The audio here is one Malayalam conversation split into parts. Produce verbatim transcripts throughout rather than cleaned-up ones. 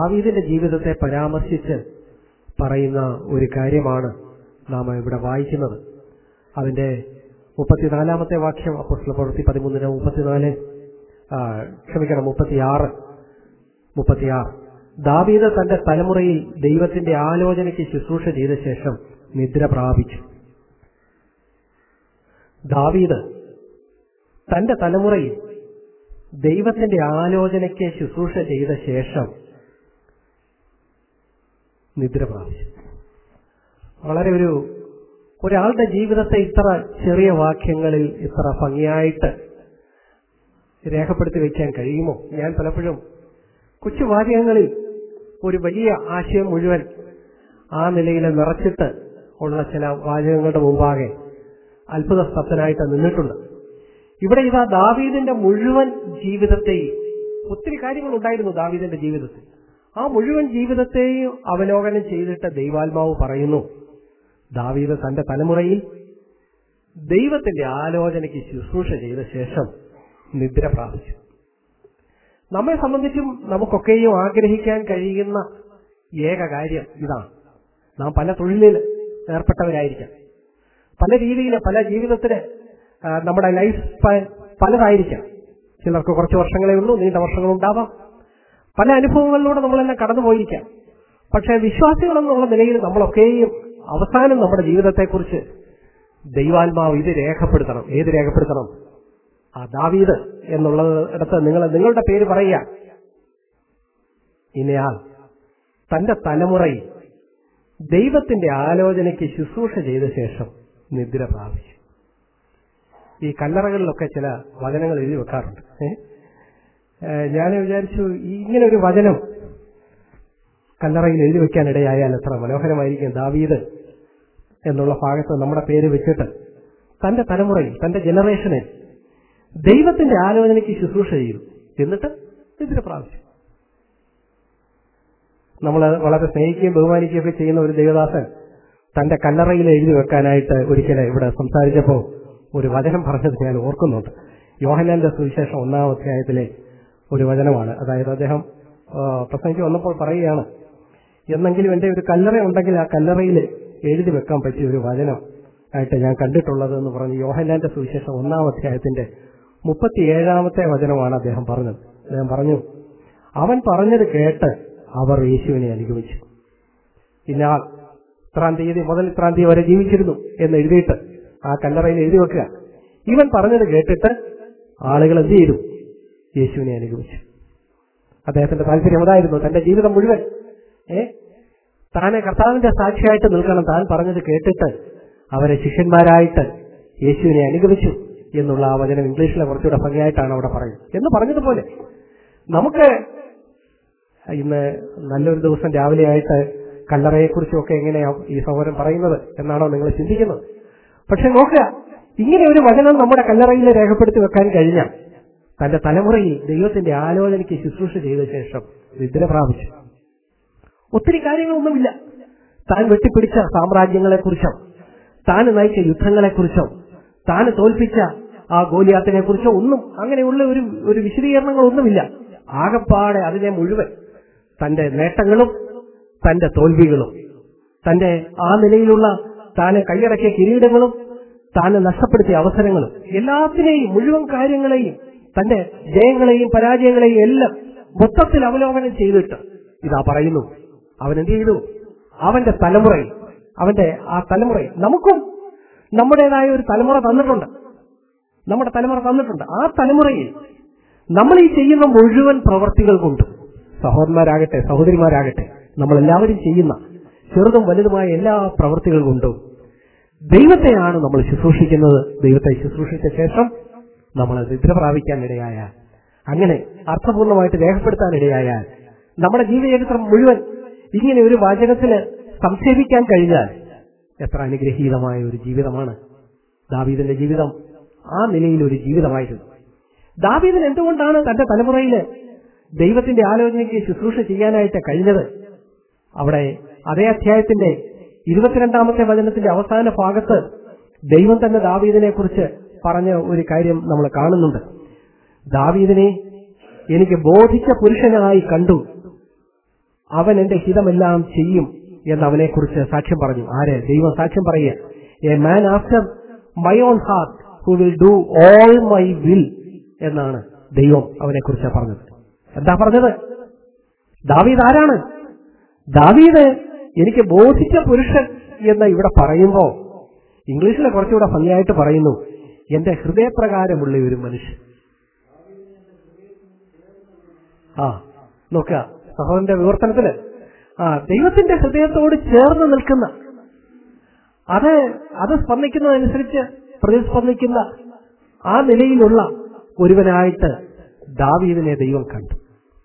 ദാവീദിന്റെ ജീവിതത്തെ പരാമർശിച്ച് പറയുന്ന ഒരു കാര്യമാണ് നാം ഇവിടെ വായിക്കുന്നത്. അതിന്റെ മുപ്പത്തിനാലാമത്തെ വാക്യം അപ്പോസ്തല പ്രവൃത്തി പതിമൂന്നിന് മുപ്പത്തിനാല് ക്ഷമിക്കണം മുപ്പത്തിയാറ് മുപ്പത്തിയാറ് ദാവീദ് തന്റെ തലമുറയിൽ ദൈവത്തിന്റെ ആലോചനയ്ക്ക് ശുശ്രൂഷ ചെയ്ത ശേഷം നിദ്ര പ്രാപിച്ചു. ദാവീദ് തന്റെ തലമുറയിൽ ദൈവത്തിന്റെ ആലോചനയ്ക്ക് ശുശ്രൂഷ ചെയ്ത ശേഷം നിദ്ര പ്രാപിച്ചു. വളരെ ഒരു ഒരാളുടെ ജീവിതത്തെ ഇത്ര ചെറിയ വാക്യങ്ങളിൽ ഇത്ര ഭംഗിയായിട്ട് രേഖപ്പെടുത്തി വയ്ക്കാൻ കഴിയുമോ? ഞാൻ പലപ്പോഴും കൊച്ചു വാചകങ്ങളിൽ ഒരു വലിയ ആശയം മുഴുവൻ ആ നിലയിൽ നിറച്ചിട്ട് ഉള്ള ചില വാചകങ്ങളുടെ മുമ്പാകെ അത്ഭുതസ്തബ്ധനായിട്ട് നിന്നിട്ടുണ്ട്. ഇവിടെ ഇതാ ദാവീദിന്റെ മുഴുവൻ ജീവിതത്തെയും, ഒത്തിരി കാര്യങ്ങളുണ്ടായിരുന്നു ദാവീദിന്റെ ജീവിതത്തിൽ, ആ മുഴുവൻ ജീവിതത്തെയും അവലോകനം ചെയ്തിട്ട് ദൈവാത്മാവ് പറയുന്നു, ദാവീദ് തന്റെ തലമുറയിൽ ദൈവത്തിന്റെ ആലോചനയ്ക്ക് ശുശ്രൂഷ ചെയ്ത ശേഷം നിദ്ര പ്രാപിച്ചു. നമ്മെ സംബന്ധിച്ചും നമുക്കൊക്കെയും ആഗ്രഹിക്കാൻ കഴിയുന്ന ഏക കാര്യം ഇതാണ്. നാം പല തൊഴിലിൽ ഏർപ്പെട്ടവരായിരിക്കാം, പല രീതിയിൽ പല ജീവിതത്തില് നമ്മുടെ ലൈഫ് സ്പാൻ പലതായിരിക്കാം. ചിലർക്ക് കുറച്ച് വർഷങ്ങളേ ഉള്ളൂ, നീണ്ട വർഷങ്ങളുണ്ടാവാം. പല അനുഭവങ്ങളിലൂടെ നമ്മളെല്ലാം കടന്നുപോയിരിക്കാം. പക്ഷെ വിശ്വാസികളെന്നുള്ള നിലയിൽ നമ്മളൊക്കെയും അവസാനം നമ്മുടെ ജീവിതത്തെക്കുറിച്ച് ദൈവാത്മാവ് ഇത് രേഖപ്പെടുത്തണം. ഏത് രേഖപ്പെടുത്തണം? ആ ദാവീദ് എന്നുള്ളിടത്ത് നിങ്ങൾ നിങ്ങളുടെ പേര് പറയുക, ഇന്നയാൾ തന്റെ തലമുറയിൽ ദൈവത്തിന്റെ ആലോചനയ്ക്ക് ശുശ്രൂഷ ചെയ്ത ശേഷം നിദ്ര പ്രാപിച്ചു. ഈ കല്ലറകളിലൊക്കെ ചില വചനങ്ങൾ എഴുതി വെക്കാറുണ്ട്. ഞാൻ വിചാരിച്ചു, ഇങ്ങനെ ഒരു വചനം കല്ലറയിൽ എഴുതി വെക്കാനിടയായാൽ എത്ര മനോഹരമായിരിക്കും. ദാവീദ് എന്നുള്ള ഭാഗത്ത് നമ്മുടെ പേര് വെച്ചിട്ട് തന്റെ തലമുറയിൽ തന്റെ ജനറേഷനിൽ ദൈവത്തിന്റെ ആലോചനയ്ക്ക് ശുശ്രൂഷ ചെയ്തു, എന്നിട്ട് നിദ്ര പ്രാപിച്ചു. നമ്മൾ വളരെ സ്നേഹിക്കുകയും ബഹുമാനിക്കുകയും ഒക്കെ ചെയ്യുന്ന ഒരു ദൈവദാസൻ തന്റെ കല്ലറയിൽ എഴുതി വെക്കാനായിട്ട് ഒരിക്കലും ഇവിടെ സംസാരിച്ചപ്പോൾ ഒരു വചനം പറഞ്ഞത് ഞാൻ ഓർക്കുന്നുണ്ട്. യോഹന്നാന്റെ സുവിശേഷം ഒന്നാം അധ്യായത്തിലെ ഒരു വചനമാണ്. അതായത് അദ്ദേഹം പ്രസംഗിച്ച് വന്നപ്പോൾ പറയുകയാണ്, എന്നെങ്കിലും എന്റെ ഒരു കല്ലറ ഉണ്ടെങ്കിൽ ആ കല്ലറയിൽ എഴുതി വെക്കാൻ പറ്റിയ ഒരു വചനം ആയിട്ട് ഞാൻ കണ്ടിട്ടുള്ളത് എന്ന് പറഞ്ഞ് യോഹന്നാന്റെ സുവിശേഷം ഒന്നാം അധ്യായത്തിന്റെ മുപ്പത്തിയേഴാമത്തെ വചനമാണ് അദ്ദേഹം പറഞ്ഞത്. അദ്ദേഹം പറഞ്ഞു, അവൻ പറഞ്ഞത് കേട്ട് അവർ യേശുവിനെ അനുഗമിച്ചു. ഇന്നാൾ ഇത്രാം തീയതി മുതൽ ഇത്രാം തീയതി വരെ ജീവിച്ചിരുന്നു എന്ന് എഴുതിയിട്ട് ആ കല്ലറയിൽ എഴുതി വെക്കുക. ഇവൻ പറഞ്ഞത് കേട്ടിട്ട് ആളുകൾ എന്ത് ചെയ്തു? യേശുവിനെ അനുഗമിച്ചു. അദ്ദേഹത്തിന്റെ താല്പര്യം അതായിരുന്നു. തന്റെ ജീവിതം മുഴുവൻ ഏ താനെ കർത്താവിന്റെ സാക്ഷിയായിട്ട് നിൽക്കണം. താൻ പറഞ്ഞത് കേട്ടിട്ട് അവരെ ശിഷ്യന്മാരായിട്ട് യേശുവിനെ അനുഗമിച്ചു എന്നുള്ള ആ വചനം ഇംഗ്ലീഷിലെ കുറച്ചുകൂടെ ഭംഗിയായിട്ടാണ് അവിടെ പറയുന്നത്. എന്ന് പറഞ്ഞതുപോലെ നമുക്ക് ഇന്ന് നല്ലൊരു ദിവസം രാവിലെ ആയിട്ട് കല്ലറയെക്കുറിച്ചുമൊക്കെ എങ്ങനെയാ ഈ സഹോദരൻ പറയുന്നത് എന്നാണോ നിങ്ങൾ ചിന്തിക്കുന്നത്? പക്ഷെ നോക്കുക, ഇങ്ങനെ ഒരു വചനം നമ്മുടെ കല്ലറയിൽ രേഖപ്പെടുത്തി വെക്കാൻ കഴിഞ്ഞാൽ തന്റെ തലമുറയിൽ ദൈവത്തിന്റെ ആലോചനയ്ക്ക് ശുശ്രൂഷ ചെയ്ത ശേഷം നിദ്ര പ്രാപിച്ചു. ഒത്തിരി കാര്യങ്ങളൊന്നുമില്ല. താൻ വെട്ടിപ്പിടിച്ച സാമ്രാജ്യങ്ങളെക്കുറിച്ചോ താൻ നയിച്ച യുദ്ധങ്ങളെക്കുറിച്ചോ താൻ തോൽപ്പിച്ച ആ ഗോലിയാത്തിനെ കുറിച്ചോ ഒന്നും അങ്ങനെയുള്ള ഒരു ഒരു വിശദീകരണങ്ങളൊന്നുമില്ല. ആകപ്പാടെ അതിനെ മുഴുവൻ തന്റെ നേട്ടങ്ങളും തന്റെ തോൽവികളും തന്റെ ആ നിലയിലുള്ള താന് കൈയടക്കിയ കിരീടങ്ങളും താന് നഷ്ടപ്പെടുത്തിയ അവസരങ്ങളും എല്ലാത്തിനെയും മുഴുവൻ കാര്യങ്ങളെയും തന്റെ ജയങ്ങളെയും പരാജയങ്ങളെയും എല്ലാം മൊത്തത്തിൽ അവലോകനം ചെയ്തിട്ട് ഇതാ പറയുന്നു, അവൻ എന്ത് ചെയ്തു? അവന്റെ തലമുറയിൽ അവന്റെ ആ തലമുറയിൽ നമുക്കും നമ്മുടേതായ ഒരു തലമുറ തന്നിട്ടുണ്ട്. നമ്മുടെ തലമുറ തന്നിട്ടുണ്ട്. ആ തലമുറയിൽ നമ്മൾ ഈ ചെയ്യുന്ന മുഴുവൻ പ്രവർത്തികൾ കൊണ്ടും സഹോദരന്മാരാകട്ടെ സഹോദരിമാരാകട്ടെ നമ്മളെല്ലാവരും ചെയ്യുന്ന ചെറുതും വലുതുമായ എല്ലാ പ്രവൃത്തികൾ കൊണ്ടും ദൈവത്തെയാണ് നമ്മൾ ശുശ്രൂഷിക്കുന്നത്. ദൈവത്തെ ശുശ്രൂഷിച്ച ശേഷം നമ്മൾ നിദ്ര പ്രാപിക്കാനിടയായാൽ, അങ്ങനെ അർത്ഥപൂർണമായിട്ട് രേഖപ്പെടുത്താനിടയായാൽ, നമ്മുടെ ജീവചരിത്രം മുഴുവൻ ഇങ്ങനെ ഒരു വാചകത്തിന് സംക്ഷേപിക്കാൻ കഴിഞ്ഞാൽ എത്ര അനുഗ്രഹീതമായ ഒരു ജീവിതമാണ് ദാവീദിന്റെ ജീവിതം. ആ നിലയിൽ ഒരു ജീവിതമായിരുന്നു. ദാവീദിന് എന്തുകൊണ്ടാണ് തന്റെ തലമുറയിൽ ദൈവത്തിന്റെ ആലോചനയ്ക്ക് ശുശ്രൂഷ ചെയ്യാനായിട്ട് കഴിഞ്ഞത്? അവിടെ അതേ അധ്യായത്തിന്റെ ഇരുപത്തിരണ്ടാമത്തെ വചനത്തിന്റെ അവസാന ഭാഗത്ത് ദൈവം തന്നെ ദാവീദിനെ കുറിച്ച് പറഞ്ഞ ഒരു കാര്യം നമ്മൾ കാണുന്നുണ്ട്. ദാവീദിനെ എനിക്ക് ബോധിച്ച പുരുഷനായി കണ്ടു, അവൻ എന്റെ ഹിതമെല്ലാം ചെയ്യും എന്ന് അവനെ കുറിച്ച് സാക്ഷ്യം പറഞ്ഞു. ആര്? ദൈവം സാക്ഷ്യം പറയുക. A man after my own heart who will do all my will എന്നാണ് ദൈവം അവനെ കുറിച്ച് പറഞ്ഞത്. എന്താ പറഞ്ഞത്? ദാവീദ് ആരാണ്? ദാവീദ് എനിക്ക് ബോധിച്ച പുരുഷൻ എന്ന് ഇവിടെ പറയുമ്പോ ഇംഗ്ലീഷിലെ കുറച്ചുകൂടെ ഭംഗിയായിട്ട് പറയുന്നു, എന്റെ ഹൃദയപ്രകാരമുള്ള ഒരു മനുഷ്യൻ. ആ നോക്കുക സഹോദരന്റെ വിവർത്തനത്തില് ആ ദൈവത്തിന്റെ ഹൃദയത്തോട് ചേർന്ന് നിൽക്കുന്ന, അത് അത് സ്പന്ദിക്കുന്നതനുസരിച്ച് പ്രതിസ്പന്ദിക്കുന്ന ആ നിലയിലുള്ള ഒരുവനായിട്ട് ദാവീദിനെ ദൈവം കണ്ടു.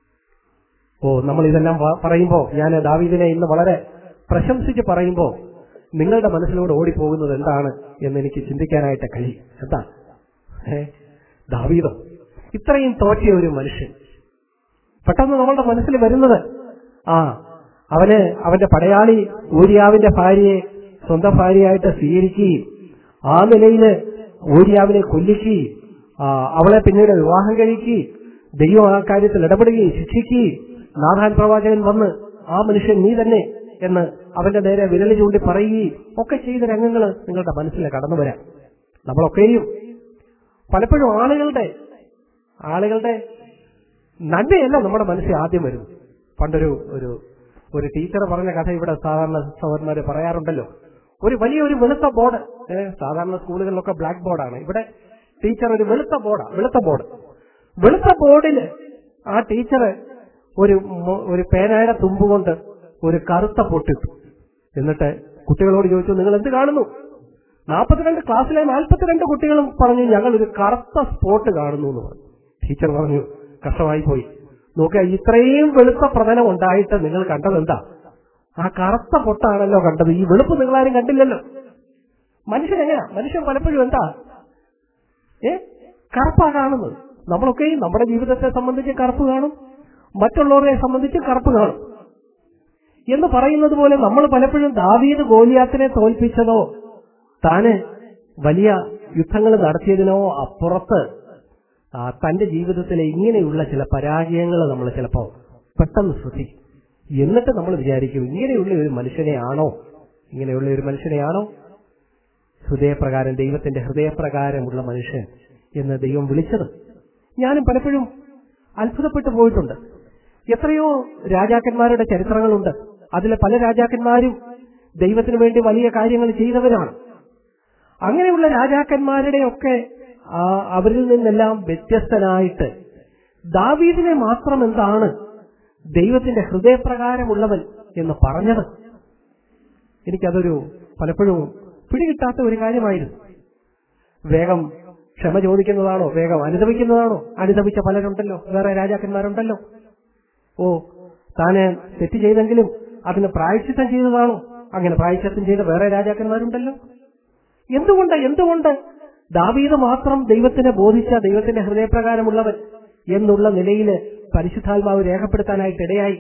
ഓ നമ്മൾ ഇതെല്ലാം പറയുമ്പോ, ഞാൻ ദാവീദിനെ ഇന്ന് വളരെ പ്രശംസിച്ച് പറയുമ്പോ നിങ്ങളുടെ മനസ്സിലൂടെ ഓടിപ്പോകുന്നത് എന്താണ് എന്ന് എനിക്ക് ചിന്തിക്കാനായിട്ട് കഴിയും. എന്താ ഏ ദാവീദോ ഇത്രയും തോറ്റിയ ഒരു മനുഷ്യൻ, പെട്ടെന്ന് നമ്മളുടെ മനസ്സിൽ വരുന്നത് ആ അവന് അവന്റെ പടയാളി ഊരിയാവിന്റെ ഭാര്യയെ സ്വന്തം ഭാര്യയായിട്ട് സ്വീകരിക്കുകയും ആ നിലയില് ഊരിയാവിനെ കൊല്ലിക്കുകയും അവളെ പിന്നീട് വിവാഹം കഴിക്കുകയും ദൈവം ആ കാര്യത്തിൽ ഇടപെടുകയും ശിക്ഷിക്കുകയും നാഥാൻ പ്രവാചകൻ വന്ന് ആ മനുഷ്യൻ നീ തന്നെ എന്ന് അവന്റെ നേരെ വിരൽ ചൂണ്ടി പറയുകയും ഒക്കെ ചെയ്ത രംഗങ്ങൾ നിങ്ങളുടെ മനസ്സിൽ കടന്നു വരാം. നമ്മളൊക്കെയും പലപ്പോഴും ആളുകളുടെ ആളുകളുടെ നന്മയല്ല നമ്മുടെ മനസ്സിൽ ആദ്യം വരും. പണ്ടൊരു ഒരു ഒരു ടീച്ചർ പറഞ്ഞ കഥ ഇവിടെ സാധാരണ സഹോദരന്മാര് പറയാറുണ്ടല്ലോ. ഒരു വലിയ ഒരു വെളുത്ത ബോർഡ്, സാധാരണ സ്കൂളുകളിലൊക്കെ ബ്ലാക്ക് ബോർഡാണ്, ഇവിടെ ടീച്ചർ ഒരു വെളുത്ത ബോർഡാ വെളുത്ത ബോർഡ് വെളുത്ത ബോർഡില് ആ ടീച്ചർ ഒരു ഒരു പേനയുടെ തുമ്പ് കൊണ്ട് ഒരു കറുത്ത പൊട്ടിട്ടു. എന്നിട്ട് കുട്ടികളോട് ചോദിച്ചു, നിങ്ങൾ എന്ത് കാണുന്നു? നാൽപ്പത്തിരണ്ട് ക്ലാസ്സിലെ നാൽപ്പത്തിരണ്ട് കുട്ടികളും പറഞ്ഞു ഞങ്ങൾ ഒരു കറുത്ത സ്പോട്ട് കാണുന്നു എന്ന് പറഞ്ഞു. ടീച്ചർ പറഞ്ഞു കഷ്ടമായി പോയി, നോക്കുക ഇത്രയും വെളുത്ത പ്രതലം ഉണ്ടായിട്ട് നിങ്ങൾ കണ്ടത് എന്താ? ആ കറുത്ത പൊട്ടാണല്ലോ കണ്ടത്, ഈ വെളുപ്പ് നിങ്ങളാരും കണ്ടില്ലല്ലോ. മനുഷ്യൻ എങ്ങനെയാ? മനുഷ്യൻ പലപ്പോഴും എന്താ ഏ കറുപ്പാ കാണുന്നത്. നമ്മളൊക്കെയും നമ്മുടെ ജീവിതത്തെ സംബന്ധിച്ച് കറുപ്പ് കാണും, മറ്റുള്ളവരെ സംബന്ധിച്ച് കറുപ്പ് കാണും എന്ന് പറയുന്നത് പോലെ നമ്മൾ പലപ്പോഴും ദാവീദ് ഗോലിയാത്തിനെ തോൽപ്പിച്ചതോ താന് വലിയ യുദ്ധങ്ങൾ നടത്തിയതിനോ അപ്പുറത്ത് തന്റെ ജീവിതത്തിലെ ഇങ്ങനെയുള്ള ചില പരാജയങ്ങൾ നമ്മൾ ചിലപ്പോ പെട്ടെന്ന് ശ്രദ്ധിക്കും. എന്നിട്ട് നമ്മൾ വിചാരിക്കും ഇങ്ങനെയുള്ള ഒരു മനുഷ്യനെയാണോ ഇങ്ങനെയുള്ള ഒരു മനുഷ്യനെയാണോ ഹൃദയപ്രകാരം ദൈവത്തിന്റെ ഹൃദയപ്രകാരമുള്ള മനുഷ്യൻ എന്ന് ദൈവം വിളിച്ചത്? ഞാനും പലപ്പോഴും അത്ഭുതപ്പെട്ടു പോയിട്ടുണ്ട്. എത്രയോ രാജാക്കന്മാരുടെ ചരിത്രങ്ങളുണ്ട്. അതിലെ പല രാജാക്കന്മാരും ദൈവത്തിന് വേണ്ടി വലിയ കാര്യങ്ങൾ ചെയ്തവരാണ്. അങ്ങനെയുള്ള രാജാക്കന്മാരുടെയൊക്കെ അവരിൽ നിന്നെല്ലാം വ്യത്യസ്തനായിട്ട് ദാവീദിനെ മാത്രം എന്താണ് ദൈവത്തിന്റെ ഹൃദയപ്രകാരമുള്ളവൻ എന്ന് പറഞ്ഞത്? എനിക്കതൊരു പലപ്പോഴും പിടികിട്ടാത്ത ഒരു കാര്യമായിരുന്നു. വേഗം ക്ഷമ ചോദിക്കുന്നതാണോ, വേഗം അനുദപിക്കുന്നതാണോ? അനുദപിച്ച പലരുണ്ടല്ലോ, വേറെ രാജാക്കന്മാരുണ്ടല്ലോ. ഓ താന് തെറ്റ് ചെയ്തെങ്കിലും അതിന് പ്രായശ്ചിത്തം ചെയ്തതാണോ? അങ്ങനെ പ്രായശ്ചിത്തം ചെയ്ത വേറെ രാജാക്കന്മാരുണ്ടല്ലോ. എന്തുകൊണ്ട് എന്തുകൊണ്ട് ദാവീദ് മാത്രം ദൈവത്തിനെ ബോധിച്ച ദൈവത്തിന്റെ ഹൃദയപ്രകാരമുള്ളവൻ എന്നുള്ള നിലയിൽ പരിശുദ്ധാത്മാവ് രേഖപ്പെടുത്താനായിട്ട് ഇടയായി?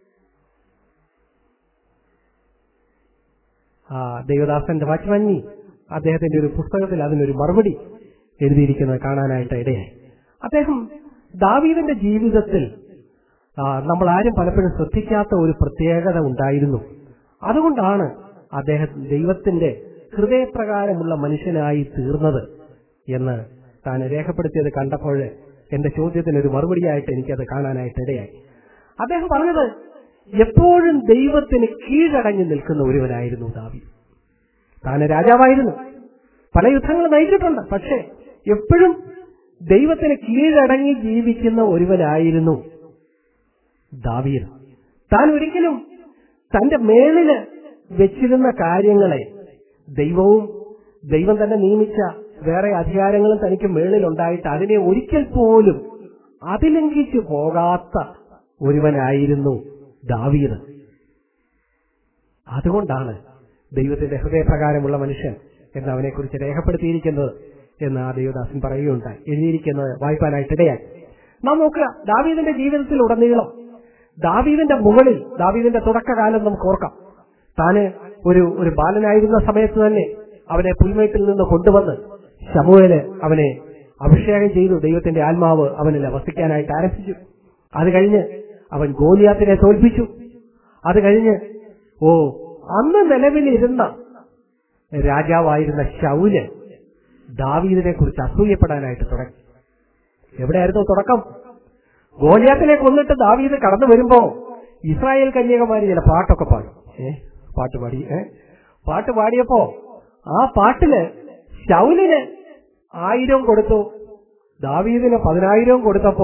ആ ദൈവദാസന്റെ വാച്ച്മാനി അദ്ദേഹത്തിന്റെ ഒരു പുസ്തകത്തിൽ അതിനൊരു മറുപടി എഴുതിയിരിക്കുന്നത് കാണാനായിട്ട് ഇടയായി. അദ്ദേഹം ദാവീദിന്റെ ജീവിതത്തിൽ നമ്മൾ ആരും പലപ്പോഴും ശ്രദ്ധിക്കാത്ത ഒരു പ്രത്യേകത ഉണ്ടായിരുന്നു. അതുകൊണ്ടാണ് അദ്ദേഹം ദൈവത്തിന്റെ ഹൃദയപ്രകാരമുള്ള മനുഷ്യനായി തീർന്നത് എന്ന് താൻ രേഖപ്പെടുത്തിയത് കണ്ടപ്പോൾ എന്റെ ചോദ്യത്തിന് ഒരു മറുപടിയായിട്ട് എനിക്കത് കാണാനായിട്ട് ഇടയായി. അദ്ദേഹം പറഞ്ഞത് എപ്പോഴും ദൈവത്തിന് കീഴടങ്ങി നിൽക്കുന്ന ഒരുവനായിരുന്നു ദാവീദ്. താൻ രാജാവായിരുന്നു, പല യുദ്ധങ്ങൾ നയിച്ചിട്ടുണ്ട്, പക്ഷേ എപ്പോഴും ദൈവത്തിന് കീഴടങ്ങി ജീവിക്കുന്ന ഒരുവനായിരുന്നു ദാവീദ്. താൻ ഒരിക്കലും തന്റെ മേളില് വെച്ചിരുന്ന കാര്യങ്ങളെ ദൈവവും ദൈവം തന്നെ നിയമിച്ച വേറെ അധികാരങ്ങളും തനിക്ക് മേളിലുണ്ടായിട്ട് അതിനെ ഒരിക്കൽ പോലും അതിലംഘിച്ചു പോകാത്ത ഒരുവനായിരുന്നു ദാവീദ്. അതുകൊണ്ടാണ് ദൈവത്തിന്റെ ഹൃദയപ്രകാരമുള്ള മനുഷ്യൻ എന്ന് അവനെ കുറിച്ച് രേഖപ്പെടുത്തിയിരിക്കുന്നത് എന്ന് ആ ദൈവദാസൻ പറയുകയുണ്ടായി. എഴുതിയിരിക്കുന്നത് വായിപ്പാനായിട്ടിടയായി. നാം നോക്കുക, ദാവീദിന്റെ ജീവിതത്തിൽ ഉടനീളം ദാവീദിന്റെ മുകളിൽ ദാവീദിന്റെ തുടക്കകാലം നമുക്ക് ഓർക്കാം. താന് ഒരു ഒരു ബാലനായിരുന്ന സമയത്ത് തന്നെ അവനെ പുൽമേട്ടിൽ നിന്ന് കൊണ്ടുവന്ന് ശമൂവേല് അവനെ അഭിഷേകം ചെയ്തു. ദൈവത്തിന്റെ ആത്മാവ് അവനിൽ വസിക്കാനായിട്ട് ആരംഭിച്ചു. അത് കഴിഞ്ഞ് അവൻ ഗോലിയാത്തിനെ തോൽപ്പിച്ചു. അത് കഴിഞ്ഞ് ഓ അന്ന് നിലവിലിരുന്ന രാജാവായിരുന്ന ശൗല് ദാവീദിനെ കുറിച്ച് അസൂയപ്പെടാനായിട്ട് തുടങ്ങി. എവിടെയായിരുന്നു തുടക്കം? ഗോലിയാത്തിനെ കൊന്നിട്ട് ദാവീദ് കടന്നു വരുമ്പോ ഇസ്രായേൽ കന്യകമാര് ചില പാട്ടൊക്കെ പാടും. ഏ പാട്ട് പാടി ഏ പാട്ട് പാടിയപ്പോ ആ പാട്ടില് ശൗലിന് ആയിരം കൊടുത്തു, ദാവീദിന് പതിനായിരവും കൊടുത്തപ്പോ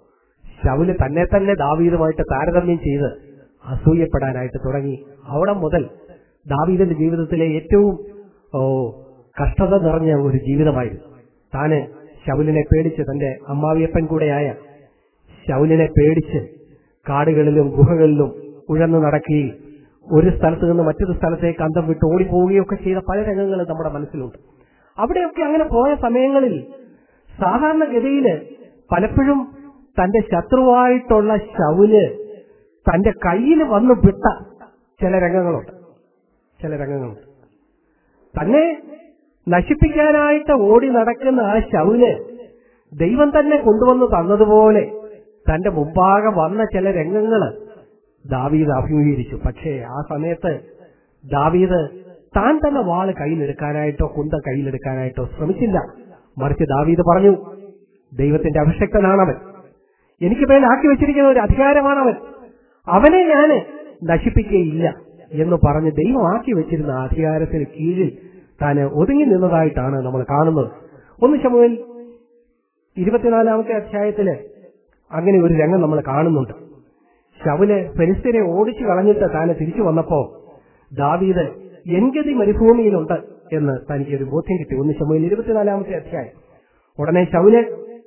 ശൗല് തന്നെ തന്നെ ദാവീദുമായിട്ട് താരതമ്യം ചെയ്ത് അസൂയപ്പെടാനായിട്ട് തുടങ്ങി. അവിടെ മുതൽ ദാവീദിന്റെ ജീവിതത്തിലെ ഏറ്റവും ഓ കഷ്ടത നിറഞ്ഞ ഒരു ജീവിതമായിരുന്നു. താന് ശൗലിനെ പേടിച്ച്, തന്റെ അമ്മാവിയപ്പൻ കൂടെയായ ശൗലിനെ പേടിച്ച് കാടുകളിലും ഗുഹകളിലും ഉഴന്നു നടക്കുകയും ഒരു സ്ഥലത്ത് നിന്ന് മറ്റൊരു സ്ഥലത്തേക്ക് അന്തം വിട്ട് ഓടിപ്പോവുകയൊക്കെ ചെയ്ത പല രംഗങ്ങളും നമ്മുടെ മനസ്സിലുണ്ട്. അവിടെയൊക്കെ അങ്ങനെ പോയ സമയങ്ങളിൽ സാധാരണഗതിയില് പലപ്പോഴും തന്റെ ശത്രുവായിട്ടുള്ള ശൗല് തന്റെ കയ്യിൽ വന്നു വിട്ട ചില രംഗങ്ങളുണ്ട് ചില രംഗങ്ങളുണ്ട് തന്നെ നശിപ്പിക്കാനായിട്ട് ഓടി നടക്കുന്ന ആ ശൗല് ദൈവം തന്നെ കൊണ്ടുവന്ന് തന്നതുപോലെ തന്റെ മുമ്പാകെ വന്ന ചില രംഗങ്ങള് ദാവീദ് അഭിമുഖീകരിച്ചു. പക്ഷേ ആ സമയത്ത് ദാവീദ് താൻ തന്നെ വാള് കയ്യിലെടുക്കാനായിട്ടോ കുന്ത കയ്യിലെടുക്കാനായിട്ടോ ശ്രമിച്ചില്ല. മറിച്ച് ദാവീദ് പറഞ്ഞു, ദൈവത്തിന്റെ അഭിഷക്തനാണവൻ, എനിക്ക് മേലാക്കി വെച്ചിരിക്കുന്ന ഒരു അധികാരമാണവൻ, അവനെ ഞാൻ നശിപ്പിക്കുകയില്ല എന്ന് പറഞ്ഞ് ദൈവം ആക്കി വെച്ചിരുന്ന അധികാരത്തിന് കീഴിൽ താൻ ഒതുങ്ങി നിന്നതായിട്ടാണ് നമ്മൾ കാണുന്നത്. ഒന്ന് ശമൂവേൽ ഇരുപത്തിനാലാമത്തെ അധ്യായത്തില് അങ്ങനെ ഒരു രംഗം നമ്മൾ കാണുന്നുണ്ട്. ശൗല് ഫെലിസ്ത്യരെ ഓടിച്ചു കളഞ്ഞിട്ട് താൻ തിരിച്ചു വന്നപ്പോ ദാവീദ് എൻഗതി മരുഭൂമിയിലുണ്ട് എന്ന് തനിക്കൊരു ബോധ്യം കിട്ടി. ഒന്ന് ശമൂവേൽ ഇരുപത്തിനാലാമത്തെ അധ്യായം. ഉടനെ ശൗല്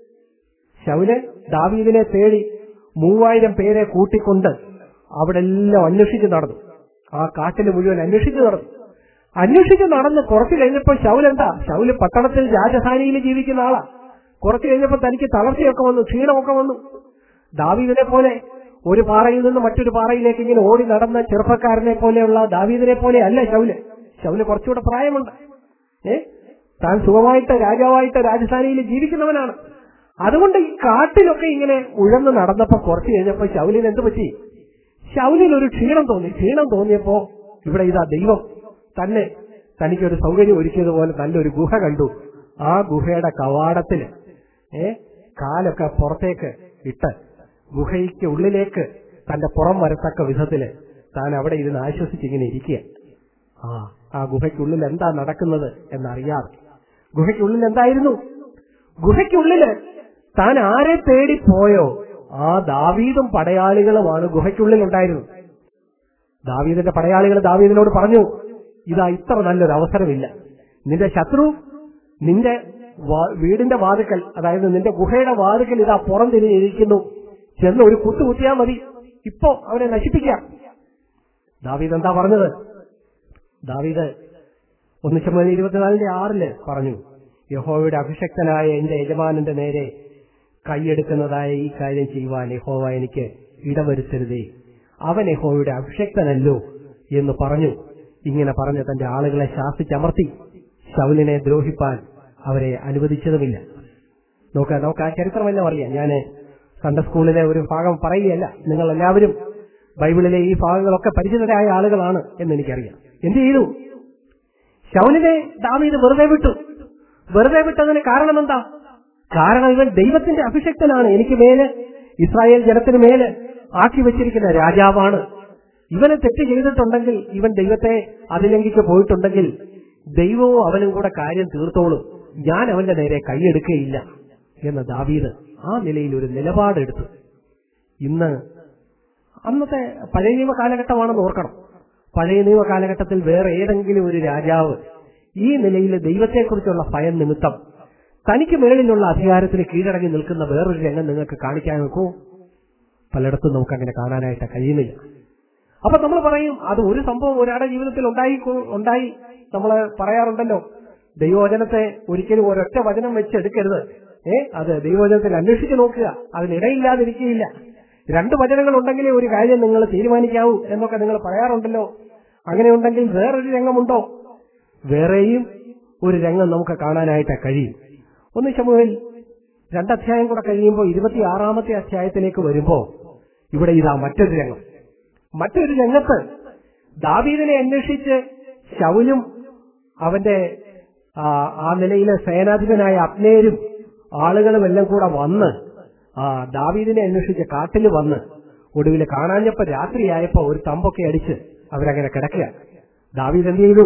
ശൗല് ദാവീദിനെ തേടി മൂവായിരം പേരെ കൂട്ടിക്കൊണ്ട് അവിടെ എല്ലാം അന്വേഷിച്ച് നടന്നു. ആ കാട്ടില് മുഴുവൻ അന്വേഷിച്ച് നടന്നു. അന്വേഷിച്ച് നടന്ന് കുറച്ചു കഴിഞ്ഞപ്പോൾ ശൗലെന്താ, ശൗല് പട്ടണത്തിൽ രാജധാനിയിൽ ജീവിക്കുന്ന ആളാ. കുറച്ചു കഴിഞ്ഞപ്പോൾ തനിക്ക് തളർച്ചയൊക്കെ വന്നു, ക്ഷീണമൊക്കെ വന്നു. ദാവീദിനെ പോലെ ഒരു പാറയിൽ നിന്ന് മറ്റൊരു പാറയിലേക്ക് ഇങ്ങനെ ഓടി നടന്ന ചെറുപ്പക്കാരനെ പോലെയുള്ള ദാവീദിനെ പോലെ അല്ല ശൗല്. ശൗല് കുറച്ചുകൂടെ പ്രായമുണ്ട്. ഏ താൻ സുഖമായിട്ട് രാജാവായിട്ട് രാജധാനിയിൽ ജീവിക്കുന്നവനാണ്. അതുകൊണ്ട് ഈ കാട്ടിലൊക്കെ ഇങ്ങനെ ഉഴന്ന് നടന്നപ്പോ കുറച്ചു കഴിഞ്ഞപ്പോ ശൗലിന് എന്ത് പറ്റി? ശൗലിന് ഒരു ക്ഷീണം തോന്നി. ക്ഷീണം തോന്നിയപ്പോ ഇവിടെ ഇതാ ദൈവം തന്നെ തനിക്കൊരു സൗകര്യം ഒരുക്കിയതുപോലെ നല്ലൊരു ഗുഹ കണ്ടു. ആ ഗുഹയുടെ കവാടത്തില് ഏ കാലൊക്കെ പുറത്തേക്ക് ഇട്ട് ഗുഹയ്ക്ക് ഉള്ളിലേക്ക് തന്റെ പുറം വരത്തക്ക വിധത്തില് താൻ അവിടെ ഇരുന്ന് ആശ്വസിച്ചിങ്ങനെ ഇരിക്കുക. ആ ആ ഗുഹയ്ക്കുള്ളിൽ എന്താ നടക്കുന്നത് എന്നറിയാതെ. ഗുഹയ്ക്കുള്ളിൽ എന്തായിരുന്നു? ഗുഹയ്ക്കുള്ളില് താൻ ആരെ തേടി പോയോ ആ ദാവീദും പടയാളികളുമാണ് ഗുഹയ്ക്കുള്ളിൽ ഉണ്ടായിരുന്നത്. ദാവീദിന്റെ പടയാളികൾ ദാവീദിനോട് പറഞ്ഞു, ഇതാ ഇത്ര നല്ലൊരു അവസരമില്ല, നിന്റെ ശത്രു നിന്റെ വീടിന്റെ വാതിക്കൽ, അതായത് നിന്റെ ഗുഹയുടെ വാതിക്കൽ ഇതാ പുറം തിരിഞ്ഞിരിക്കുന്നു, ചെന്ന് ഒരു കുത്തു കുത്തിയാൽ മതി, ഇപ്പോ അവനെ നശിപ്പിക്കാം. ദാവീദ് എന്താ പറഞ്ഞത്? ദാവീദ് ഒന്ന് ശമൂവേൽ ഇരുപത്തിനാലിന്റെ ആറില് പറഞ്ഞു, യഹോവയുടെ അഭിഷക്തനായ എന്റെ യജമാനന്റെ നേരെ കൈയെടുക്കുന്നതായ ഈ കാര്യം ചെയ്യുവാൻ യഹോവ എനിക്ക് ഇടവരുത്തരുതേ, അവൻ യഹോവയുടെ അഭിഷക്തനല്ലോ എന്ന് പറഞ്ഞു. ഇങ്ങനെ പറഞ്ഞ് തന്റെ ആളുകളെ ശാസിച്ചമർത്തി ശൗലിനെ ദ്രോഹിപ്പാൻ അവരെ അനുവദിച്ചതുമില്ല. നോക്ക നമുക്ക് ആ ചരിത്രമെല്ലാം അറിയാം. ഞാൻ സൺഡേ സ്കൂളിലെ ഒരു ഭാഗം പറയുകയല്ല, നിങ്ങൾ എല്ലാവരും ബൈബിളിലെ ഈ ഭാഗങ്ങളൊക്കെ പരിചിതരായ ആളുകളാണ് എന്ന് എനിക്കറിയാം. എന്ത് ചെയ്തു? ശൗലിനെ ദാവീദ് വെറുതെ വിട്ടു. വെറുതെ വിട്ടതിന് കാരണം എന്താ? കാരണം ഇവൻ ദൈവത്തിന്റെ അഭിഷക്തനാണ്, എനിക്ക് മേല് ഇസ്രായേൽ ജനത്തിന് മേല് ആക്കി വെച്ചിരിക്കുന്ന രാജാവാണ്. ഇവനെ തെറ്റ് ചെയ്തിട്ടുണ്ടെങ്കിൽ, ഇവൻ ദൈവത്തെ അതിലംഘിച്ച് പോയിട്ടുണ്ടെങ്കിൽ ദൈവവും അവനും കൂടെ കാര്യം തീർത്തോളും, ഞാൻ അവന്റെ നേരെ കൈയെടുക്കുകയില്ല എന്ന് ദാവീദ് ആ നിലയിൽ ഒരു നിലപാടെടുത്തു. ഇന്ന് അന്നത്തെ പഴയ നിയമ കാലഘട്ടമാണെന്ന് ഓർക്കണം. പഴയ നിയമ കാലഘട്ടത്തിൽ വേറെ ഏതെങ്കിലും ഒരു രാജാവ് ഈ നിലയിൽ ദൈവത്തെക്കുറിച്ചുള്ള ഭയം നിമിത്തം തനിക്ക് മേളിലുള്ള അധികാരത്തിന് കീഴടങ്ങി നിൽക്കുന്ന വേറൊരു രംഗം നിങ്ങൾക്ക് കാണിക്കാൻ നോക്കൂ? പലയിടത്തും നമുക്ക് അങ്ങനെ കാണാനായിട്ട് കഴിയുന്നില്ല. അപ്പൊ നമ്മൾ പറയും, അത് ഒരു സംഭവം ഒരാളുടെ ജീവിതത്തിൽ ഉണ്ടായി ഉണ്ടായി നമ്മൾ പറയാറുണ്ടല്ലോ, ദൈവവചനത്തെ ഒരിക്കലും ഒരൊറ്റ വചനം വെച്ചെടുക്കരുത്. ഏ അത് ദൈവവചനത്തിൽ അന്വേഷിച്ച് നോക്കുക, അതിനിടയില്ലാതിരിക്കുകയില്ല. രണ്ട് വചനങ്ങൾ ഉണ്ടെങ്കിലേ ഒരു കാര്യം നിങ്ങൾ തീരുമാനിക്കാവൂ എന്നൊക്കെ നിങ്ങൾ പറയാറുണ്ടല്ലോ. അങ്ങനെ ഉണ്ടെങ്കിൽ വേറൊരു രംഗമുണ്ടോ? വേറെയും ഒരു രംഗം നമുക്ക് കാണാനായിട്ട് കഴിയും. ഒന്ന് ശമൂവേൽ രണ്ടധ്യായം കൂടെ കഴിയുമ്പോൾ ഇരുപത്തിയാറാമത്തെ അധ്യായത്തിലേക്ക് വരുമ്പോ ഇവിടെ ഇതാ മറ്റൊരു രംഗം. മറ്റൊരു രംഗത്ത് ദാവീദിനെ അന്വേഷിച്ച് ശൗലും അവന്റെ ആ നിലയിലെ സേനാധിപനായ അബ്നേരും ആളുകളും എല്ലാം കൂടെ വന്ന് ആ ദാവീദിനെ അന്വേഷിച്ച് കാട്ടിൽ വന്ന് ഒടുവിൽ കാണാഞ്ഞപ്പോ രാത്രിയായപ്പോ ഒരു തമ്പൊക്കെ അടിച്ച് അവരങ്ങനെ കിടക്കുക. ദാവീദ് എന്ത് ചെയ്തു?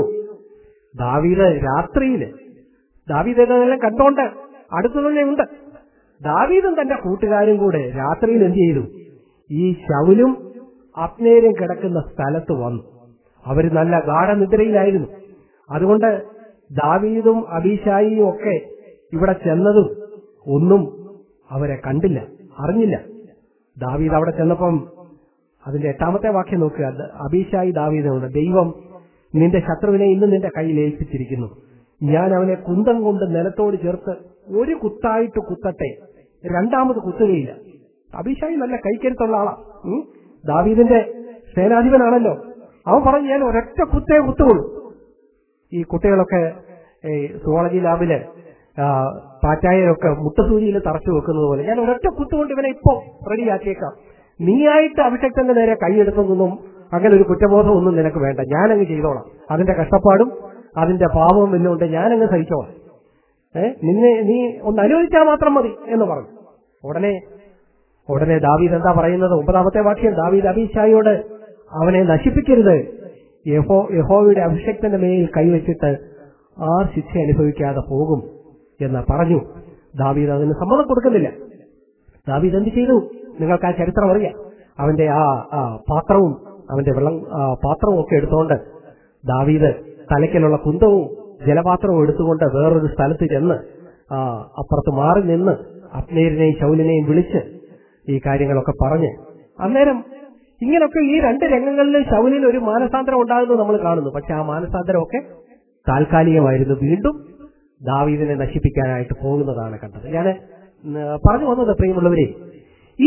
ദാവീദ് രാത്രിയില് ദാവീദ് ഇതെല്ലാം കണ്ടോണ്ട് അടുത്തു തന്നെ ഉണ്ട്. ദാവീദും തന്റെ കൂട്ടുകാരും കൂടെ രാത്രിയിൽ എന്ത് ചെയ്തു? ഈ ശൗലും അബ്നേരും കിടക്കുന്ന സ്ഥലത്ത് വന്നു. അവർ നല്ല ഗാഠനിദ്രയിലായിരുന്നു. അതുകൊണ്ട് ദാവീദും അബീശായിയും ഒക്കെ ഇവിടെ ചെന്നതും ഒന്നും അവരെ കണ്ടില്ല, അറിഞ്ഞില്ല. ദാവീദ് അവിടെ ചെന്നപ്പം അതിന്റെ എട്ടാമത്തെ വാക്യം നോക്കുക. അബീശായി ദാവീദിനോട്, ദൈവം നിന്റെ ശത്രുവിനെ ഇന്ന് നിന്റെ കയ്യിൽ ഏൽപ്പിച്ചിരിക്കുന്നു. ഞാൻ അവനെ കുന്തം കൊണ്ട് നിലത്തോട് ചേർത്ത് ഒരു കുത്തായിട്ട് കുത്തട്ടെ, രണ്ടാമത് കുത്തുകയില്ല. അബീശായി നല്ല കൈക്കരുത്തുള്ള ആളാ, ദാവീദിന്റെ സേനാധിപനാണല്ലോ. അവൻ പറഞ്ഞു, ഞാൻ ഒരൊറ്റ കുത്തേ കുത്തുള്ളൂ. ഈ കുട്ടികളൊക്കെ സുവോളജി ലാബില് പാറ്റായൊക്കെ മുട്ടസൂചിയിൽ തറച്ചു വെക്കുന്നത് പോലെ ഞാൻ ഒരൊറ്റ കുത്തുകൊണ്ട് ഇവനെ ഇപ്പോ റെഡിയാക്കിയേക്കാം. നീയായിട്ട് അഭിഷക്തന്റെ നേരെ കൈയെടുത്തൊന്നും അങ്ങനെ ഒരു കുറ്റബോധം ഒന്നും നിനക്ക് വേണ്ട, ഞാനങ്ങ് ചെയ്തോളാം. അതിന്റെ കഷ്ടപ്പാടും അതിന്റെ പാപവും എന്നുകൊണ്ട് ഞാനങ്ങ് സഹിച്ചോളാം. ഏഹ് നിന്നെ നീ ഒന്ന് അനുവദിച്ചാൽ മാത്രം മതി എന്ന് പറഞ്ഞു. ഉടനെ ഉടനെ ദാവീദ് എന്താ പറയുന്നത്? ഒമ്പതാമത്തെ വാക്യം, ദാവീദ് അബീശായിയോട്, അവനെ നശിപ്പിക്കരുത്, യഹോ യഹോവയുടെ അഭിഷക്തന്റെ മേൽ കൈവച്ചിട്ട് ആ ശിക്ഷ അനുഭവിക്കാതെ പോകും എന്ന് പറഞ്ഞു. ദാവീദ് അതിന് സമ്മതം കൊടുക്കുന്നില്ല. ദാവീദ് എന്ത് ചെയ്തു? നിങ്ങൾക്ക് ആ ചരിത്രം അറിയാം. അവന്റെ ആ ആ പാത്രവും അവന്റെ വെള്ളം പാത്രവും ഒക്കെ എടുത്തുകൊണ്ട് ദാവീദ് തലയ്ക്കലുള്ള കുന്തവും ജലപാത്രവും എടുത്തുകൊണ്ട് വേറൊരു സ്ഥലത്ത് ചെന്ന് ആ അപ്പുറത്ത് മാറി നിന്ന് അബ്നേരിനെയും ശൗലിനെയും വിളിച്ച് ഈ കാര്യങ്ങളൊക്കെ പറഞ്ഞ്, അന്നേരം ഇങ്ങനൊക്കെ ഈ രണ്ട് രംഗങ്ങളിൽ ശൗലിന് ഒരു മാനസാന്തരം ഉണ്ടാകുന്നത് നമ്മൾ കാണുന്നു. പക്ഷെ ആ മാനസാന്തരമൊക്കെ താൽക്കാലികമായിരുന്നു. വീണ്ടും ദാവീദിനെ നശിപ്പിക്കാനായിട്ട് പോകുന്നതാണ് കണ്ടത്. ഞാൻ പറഞ്ഞു വന്നത്, പ്രിയമുള്ളവരെ, ഈ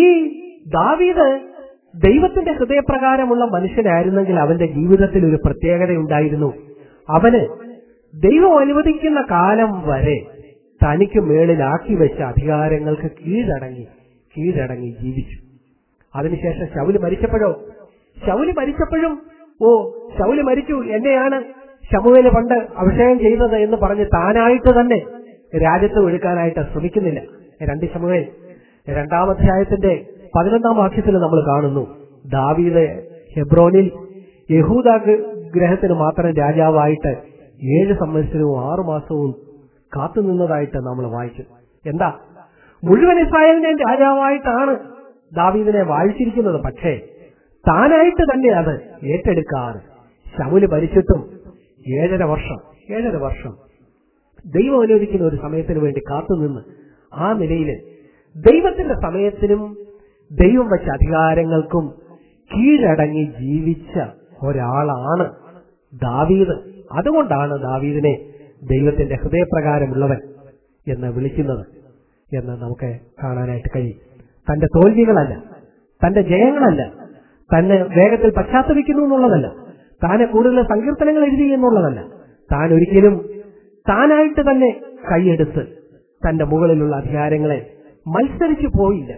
ദാവീദ് ദൈവത്തിന്റെ ഹൃദയപ്രകാരമുള്ള മനുഷ്യനായിരുന്നെങ്കിൽ അവന്റെ ജീവിതത്തിൽ ഒരു പ്രത്യേകത ഉണ്ടായിരുന്നു. അവന് ദൈവം അനുവദിക്കുന്ന കാലം വരെ തനിക്ക് മേളിലാക്കി വെച്ച അധികാരങ്ങൾക്ക് കീഴടങ്ങി കീഴടങ്ങി ജീവിച്ചു. അതിനുശേഷം ശൗല് മരിച്ചപ്പോഴോ ശൗല് മരിച്ചപ്പോഴും ഓ ശൗല് മരിച്ചു, എന്നെയാണ് ശമൂവേല് പണ്ട് അഭിഷേകം ചെയ്തത് എന്ന് പറഞ്ഞ് താനായിട്ട് തന്നെ രാജ്യത്ത് ഒഴുക്കാനായിട്ട് ശ്രമിക്കുന്നില്ല. രണ്ട് ശമൂവേൽ രണ്ടാം അധ്യായത്തിന്റെ പതിനൊന്നാം വാക്യത്തിൽ നമ്മൾ കാണുന്നു, ദാവീദ് ഹെബ്രോനിൽ യഹൂദ ഗ്രഹത്തിന് മാത്രം രാജാവായിട്ട് ഏഴ് സംവത്സരവും ആറു മാസവും കാത്തുനിന്നതായിട്ട് നമ്മൾ വായിച്ചു. എന്താ, മുഴുവൻ ഇസ്രായേലിന്റെ രാജാവായിട്ടാണ് ദാവീദിനെ വാഴിച്ചിരിക്കുന്നത്. പക്ഷേ താനായിട്ട് തന്നെ അത് ഏറ്റെടുക്കാറ്. ശമൂല് ഭരിച്ചിട്ടും ഏഴര വർഷം ഏഴര വർഷം ദൈവം അനുവദിക്കുന്ന ഒരു സമയത്തിന് വേണ്ടി കാത്തുനിന്ന് ആ നിലയിൽ ദൈവത്തിന്റെ സമയത്തിനും ദൈവം വെച്ച അധികാരങ്ങൾക്കും കീഴടങ്ങി ജീവിച്ച ഒരാളാണ് ദാവീദ്. അതുകൊണ്ടാണ് ദാവീദിനെ ദൈവത്തിന്റെ ഹൃദയപ്രകാരമുള്ളവൻ എന്ന് വിളിക്കുന്നത് എന്ന് നമുക്ക് കാണാനായിട്ട് കഴിയും. തന്റെ തോൽവികളല്ല, തന്റെ ജയങ്ങളല്ല, തന്നെ വേഗത്തിൽ പശ്ചാത്തപിക്കുന്നു എന്നുള്ളതല്ല, താനെ കൂടുതൽ സങ്കീർത്തനങ്ങൾ എഴുതി എന്നുള്ളതല്ല, താൻ ഒരിക്കലും താനായിട്ട് തന്നെ കൈയെടുത്ത് തന്റെ മുകളിലുള്ള അധികാരങ്ങളെ മത്സരിച്ചു പോയില്ല.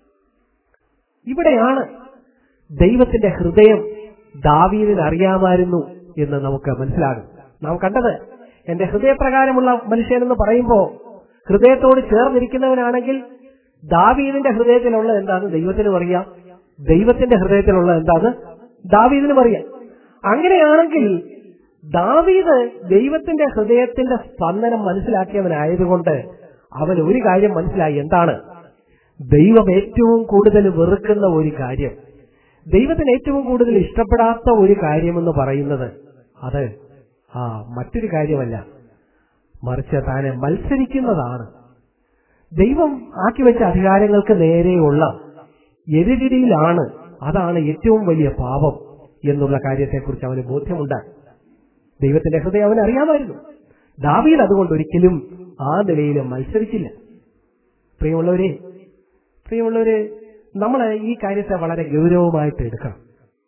ഇവിടെയാണ് ദൈവത്തിന്റെ ഹൃദയം ദാവീദിന് അറിയാമായിരുന്നു എന്ന് നമുക്ക് മനസ്സിലാകും. നാം കണ്ടത്, എന്റെ ഹൃദയപ്രകാരമുള്ള മനുഷ്യനെന്ന് പറയുമ്പോൾ ഹൃദയത്തോട് ചേർന്നിരിക്കുന്നവനാണെങ്കിൽ ദാവീദിന്റെ ഹൃദയത്തിലുള്ള എന്താന്ന് ദൈവത്തിനും അറിയാം, ദൈവത്തിന്റെ ഹൃദയത്തിലുള്ള എന്താന്ന് ദാവീദിനും അറിയാം. അങ്ങനെയാണെങ്കിൽ ദാവീദ് ദൈവത്തിന്റെ ഹൃദയത്തിന്റെ സ്പന്ദനം മനസ്സിലാക്കിയവനായതുകൊണ്ട് അവൻ ഒരു കാര്യം മനസ്സിലായി. എന്താണ്? ദൈവം ഏറ്റവും കൂടുതൽ വെറുക്കുന്ന ഒരു കാര്യം, ദൈവത്തിന് ഏറ്റവും കൂടുതൽ ഇഷ്ടപ്പെടാത്ത ഒരു കാര്യമെന്ന് പറയുന്നത് അത് ആ മറ്റൊരു കാര്യമല്ല, മറിച്ച് താനെ മത്സരിക്കുന്നതാണ്. ദൈവം ആക്കി വെച്ച അധികാരങ്ങൾക്ക് നേരെയുള്ള എതിരിടിയിലാണ്. അതാണ് ഏറ്റവും വലിയ പാപം എന്നുള്ള കാര്യത്തെക്കുറിച്ച് അവന് ബോധ്യമുണ്ടായി. ദൈവത്തിന്റെ ഹൃദയം അവന് അറിയാമായിരുന്നു. ദാവീദ് അതുകൊണ്ട് ഒരിക്കലും ആ നിലയിൽ മത്സരിച്ചില്ല. പ്രിയമുള്ളവരെ പ്രിയമുള്ളവരെ നമ്മൾ ഈ കാര്യത്തെ വളരെ ഗൗരവമായിട്ട് എടുക്കണം.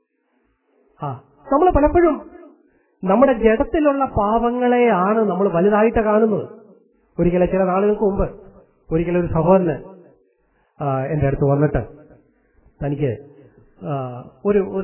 ആ നമ്മൾ പലപ്പോഴും നമ്മുടെ ജഡത്തിലുള്ള പാപങ്ങളെയാണ് നമ്മൾ വലുതായിട്ട് കാണുന്നത്. ഒരിക്കലും ചില നാളുകൾക്ക് മുമ്പ് ഒരിക്കലും ഒരു സഹോദരന് എന്റെ അടുത്ത് വന്നിട്ട് തനിക്ക് ഒരു ഒരു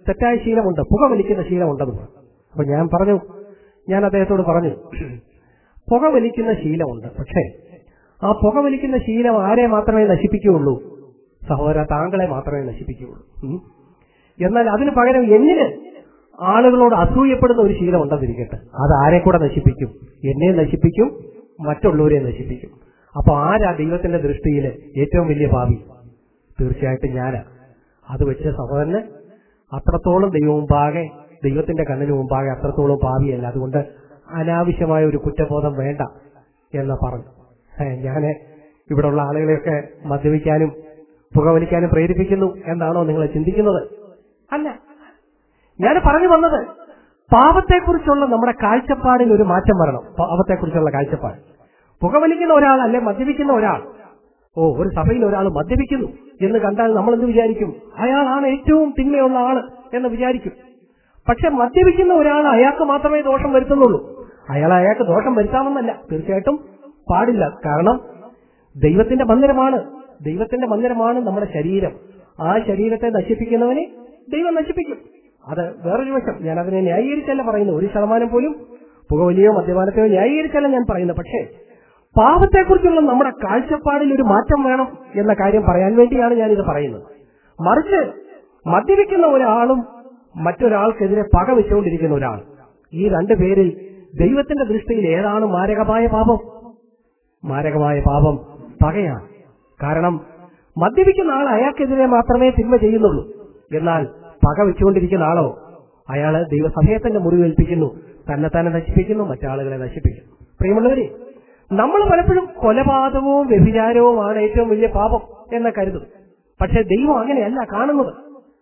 തെറ്റായ ശീലമുണ്ട്, പുകവലിക്കുന്ന ശീലമുണ്ടെന്ന് പറഞ്ഞു. അപ്പൊ ഞാൻ പറഞ്ഞു, ഞാൻ അദ്ദേഹത്തോട് പറഞ്ഞു, പുകവലിക്കുന്ന ശീലമുണ്ട്, പക്ഷേ ആ പുകവലിക്കുന്ന ശീലം ആരെ മാത്രമേ നശിപ്പിക്കുകയുള്ളൂ? സഹോദര, താങ്കളെ മാത്രമേ നശിപ്പിക്കുകയുള്ളൂ. എന്നാൽ അതിന് പകരം എന്നിന് ആളുകളോട് അസൂയപ്പെടുന്ന ഒരു ശീലം ഉണ്ടെന്നിരിക്കട്ടെ, അത് ആരെ കൂടെ നശിപ്പിക്കും? എന്നെ നശിപ്പിക്കും, മറ്റുള്ളവരെ നശിപ്പിക്കും. അപ്പൊ ആരാ ദൈവത്തിന്റെ ദൃഷ്ടിയിൽ ഏറ്റവും വലിയ പാപി? തീർച്ചയായിട്ടും ഞാനാ. അത് വെച്ച് സഹോദരന് അത്രത്തോളം ദൈവം മുമ്പാകെ, ദൈവത്തിന്റെ കണ്ണിന് മുമ്പാകെ അത്രത്തോളം പാപിയല്ല. അതുകൊണ്ട് അനാവശ്യമായ ഒരു കുറ്റബോധം വേണ്ട എന്ന് പറഞ്ഞു. ഞാൻ ഇവിടെയുള്ള ആളുകളെയൊക്കെ മദ്യപിക്കാനും പുകവലിക്കാനും പ്രേരിപ്പിക്കുന്നു എന്നാണോ നിങ്ങൾ ചിന്തിക്കുന്നത്? അല്ല, ഞാൻ പറഞ്ഞു വന്നത് പാപത്തെക്കുറിച്ചുള്ള നമ്മുടെ കാഴ്ചപ്പാടിൽ ഒരു മാറ്റം വരണം. പാപത്തെക്കുറിച്ചുള്ള കാഴ്ചപ്പാട്. പുകവലിക്കുന്ന ഒരാൾ അല്ലെ മദ്യപിക്കുന്ന ഒരാൾ, ഓ ഒരു സഭയിൽ ഒരാൾ മദ്യപിക്കുന്നു എന്ന് കണ്ടാൽ നമ്മൾ എന്ത് വിചാരിക്കും? അയാളാണ് ഏറ്റവും തിന്മയുള്ള ആള് എന്ന് വിചാരിക്കും. പക്ഷെ മദ്യപിക്കുന്ന ഒരാൾ അയാൾക്ക് മാത്രമേ ദോഷം വരുത്തുന്നുള്ളൂ. അയാൾ അയാൾക്ക് ദോഷം വരുത്താമെന്നല്ല, തീർച്ചയായിട്ടും പാടില്ല. കാരണം ദൈവത്തിന്റെ മന്ദിരമാണ്, ദൈവത്തിന്റെ മന്ദിരമാണ് നമ്മുടെ ശരീരം. ആ ശരീരത്തെ നശിപ്പിക്കുന്നവനെ ദൈവം നശിപ്പിക്കും. അത് വേറൊരു വശം. ഞാൻ അതിനെ ന്യായീകരിച്ചല്ല പറയുന്നത്, ഒരു ശതമാനം പോലും പുകവലിയോ മദ്യപാനത്തെയോ ന്യായീകരിച്ചല്ല ഞാൻ പറയുന്നത്. പക്ഷേ പാപത്തെക്കുറിച്ചുള്ള നമ്മുടെ കാഴ്ചപ്പാടിൽ ഒരു മാറ്റം വേണം എന്ന കാര്യം പറയാൻ വേണ്ടിയാണ് ഞാനിത് പറയുന്നത്. മറിച്ച് മദ്യപിക്കുന്ന ഒരാളും മറ്റൊരാൾക്കെതിരെ പക വെച്ചുകൊണ്ടിരിക്കുന്ന ഒരാൾ, ഈ രണ്ടു പേരിൽ ദൈവത്തിന്റെ ദൃഷ്ടിയിൽ ഏതാണ് മാരകമായ പാപം? മാരകമായ പാപം പകയാണ്. കാരണം മദ്യപിക്കുന്ന ആൾ അയാൾക്കെതിരെ മാത്രമേ തിന്മ ചെയ്യുന്നുള്ളൂ. എന്നാൽ പക വെച്ചുകൊണ്ടിരിക്കുന്ന ആളോ, അയാള് ദൈവസമയത്തിന്റെ മുറിവേൽപ്പിക്കുന്നു, തന്നെ തന്നെ നശിപ്പിക്കുന്നു, മറ്റാളുകളെ നശിപ്പിക്കുന്നു. പ്രിയമുള്ളവരെ, നമ്മൾ പലപ്പോഴും കൊലപാതകവും വ്യഭിചാരവുമാണ് ഏറ്റവും വലിയ പാപം എന്ന് കരുതും. പക്ഷെ ദൈവം അങ്ങനെയല്ല കാണുന്നത്.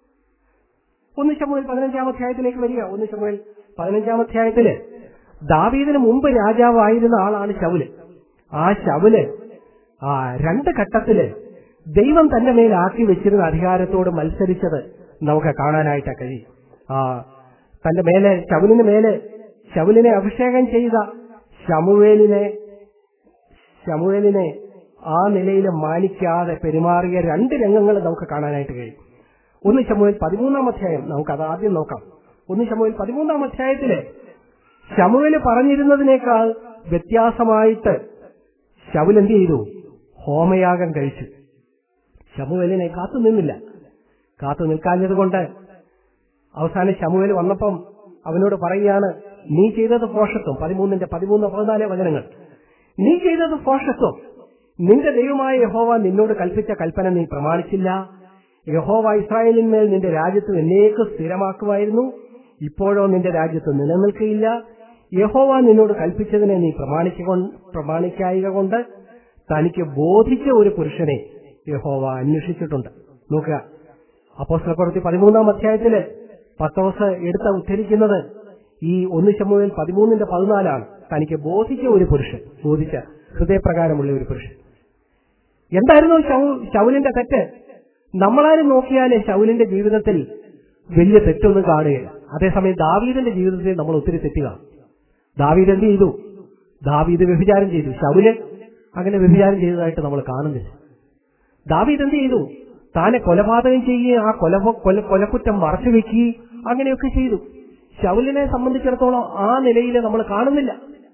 ഒന്ന് ശമൂവേൽ പതിനഞ്ചാം അധ്യായത്തിലേക്ക് വരിക. ഒന്ന് ശമൂവേൽ പതിനഞ്ചാം അധ്യായത്തില് ദാവീദിന് മുമ്പ് രാജാവായിരുന്ന ആളാണ് ശൗല്. ആ ശൗല് ആ രണ്ട് ഘട്ടത്തില് ദൈവം തന്റെ മേൽ ആക്കി വെച്ചിരുന്ന അധികാരത്തോട് മത്സരിച്ചത് നമുക്ക് കാണാനായിട്ട് കഴിയും. ആ തന്റെ മേലെ ശൗലിന് മേലെ ശൗലിനെ അഭിഷേകം ചെയ്ത ശമൂവേലിനെ ശമൂവേലിനെ ആ നിലയിൽ മാനിക്കാതെ പെരുമാറിയ രണ്ട് രംഗങ്ങൾ നമുക്ക് കാണാനായിട്ട് കഴിയും. ഒന്ന് ശമൂവേൽ പതിമൂന്നാം അധ്യായം, നമുക്ക് അത് ആദ്യം നോക്കാം. ഒന്ന് ശമൂവേൽ പതിമൂന്നാം അധ്യായത്തില് ശമൂവേല് പറഞ്ഞിരുന്നതിനേക്കാൾ വ്യത്യാസമായിട്ട് ശൗൽ എന്ത് ചെയ്തു? ഹോമയാഗം കഴിച്ചു. ശമൂവേലിനെ കാത്തു നിന്നില്ല. കാത്തു നിൽക്കാഞ്ഞത് കൊണ്ട് അവസാനം ശമൂവേൽ വന്നപ്പം അവനോട് പറയുകയാണ്, നീ ചെയ്തത് ഭോഷത്വം. പതിമൂന്നിന്റെ പതിമൂന്ന് പതിനാല് വചനങ്ങൾ. നീ ചെയ്തത് ഭോഷത്വം. നിന്റെ ദൈവമായ യഹോവ നിന്നോട് കൽപ്പിച്ച കൽപ്പന നീ പ്രമാണിച്ചില്ല. യഹോവ ഇസ്രായേലിന്മേൽ നിന്റെ രാജ്യത്ത് എന്നേക്ക് സ്ഥിരമാക്കുമായിരുന്നു. ഇപ്പോഴോ നിന്റെ രാജ്യത്ത് നിലനിൽക്കുകയില്ല. യഹോവ നിന്നോട് കൽപ്പിച്ചതിനെ നീ പ്രമാണിക്ക പ്രമാണിക്കായിക കൊണ്ട് തനിക്ക് ബോധിച്ച ഒരു പുരുഷനെ യഹോവ അന്വേഷിച്ചിട്ടുണ്ട്. നോക്കുക, അപ്പോസ്തലപ്രവൃത്തി പതിമൂന്നാം അധ്യായത്തില് പത്രോസ് എടുത്ത ഉദ്ധരിക്കുന്നത് ഈ ഒന്ന് ശമൂവേൽ പതിമൂന്നിന്റെ പതിനാലാണ്. തനിക്ക് ബോധിച്ച ഒരു പുരുഷൻ, ബോധിച്ച ഹൃദയപ്രകാരമുള്ള ഒരു പുരുഷൻ. എന്തായിരുന്നു ശൗലിന്റെ തെറ്റ്? നമ്മളാരും നോക്കിയാലേ ശൗലിന്റെ ജീവിതത്തിൽ വലിയ തെറ്റൊന്നും കാണുകയില്ല. അതേസമയം ദാവീദിന്റെ ജീവിതത്തിൽ നമ്മൾ ഒത്തിരി തെറ്റുക. ദാവീദ് എന്ത് ചെയ്തു? ദാവീദ് വ്യഭിചാരം ചെയ്തു. ശൗല് അങ്ങനെ വ്യഭിചാരം ചെയ്തതായിട്ട് നമ്മൾ കാണുന്നില്ല. ദാവീദ് എന്ത് ചെയ്തു? താനെ കൊലപാതകം ചെയ്യുകയും ആ കൊല കൊലക്കുറ്റം മറച്ചു വെക്കുകയും അങ്ങനെയൊക്കെ ചെയ്തു. ശൗലിനെ സംബന്ധിച്ചിടത്തോളം ആ നിലയിൽ നമ്മൾ കാണുന്നില്ല.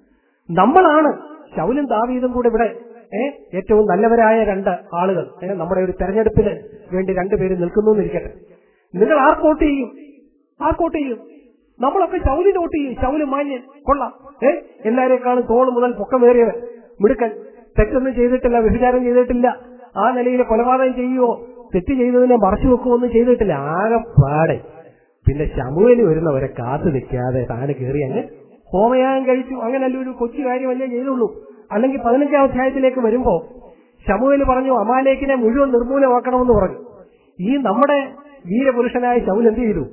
നമ്മളാണ് ശൗലും ദാവീദും കൂടെ ഇവിടെ ഏഹ് ഏറ്റവും നല്ലവരായ രണ്ട് ആളുകൾ. ഏഹ് നമ്മുടെ ഒരു തെരഞ്ഞെടുപ്പിന് വേണ്ടി രണ്ടുപേരും നിൽക്കുന്നു എന്നിരിക്കട്ടെ. നിങ്ങൾ ആർക്കോട്ട് ചെയ്യും? ആർക്കോട്ട് ചെയ്യും? നമ്മളൊക്കെ ശൗലിന് വോട്ട് ചെയ്യും. ശൗല് മാന്യൻ, കൊള്ളാം, ഏഹ് എല്ലാരെക്കാളും തോള് മുതൽ പൊക്കമേറിയവൻ, മിടുക്കൻ, തെറ്റൊന്നും ചെയ്തിട്ടില്ല, വ്യഭിചാരം ചെയ്തിട്ടില്ല, ആ നിലയിൽ കൊലപാതകം ചെയ്യുവോ തെറ്റ് ചെയ്തതിനെ മറച്ചു വെക്കുവോ ഒന്നും ചെയ്തിട്ടില്ല. ആകെ പാടെ. പിന്നെ ശമൂവേല് വരുന്നവരെ കാത്തു നിൽക്കാതെ താന് കയറി അങ്ങ് ഹോമയാഗം കഴിച്ചു. അങ്ങനല്ല, ഒരു കൊച്ചു കാര്യമല്ലേ ചെയ്തുള്ളൂ. അല്ലെങ്കിൽ പതിനഞ്ചാം അധ്യായത്തിലേക്ക് വരുമ്പോ ശമൂവേല് പറഞ്ഞു അമാലേക്കിനെ മുഴുവൻ നിർമൂലമാക്കണമെന്ന് പറഞ്ഞു. ഈ നമ്മുടെ വീരപുരുഷനായ ശൗൽ എന്ത് ചെയ്തു?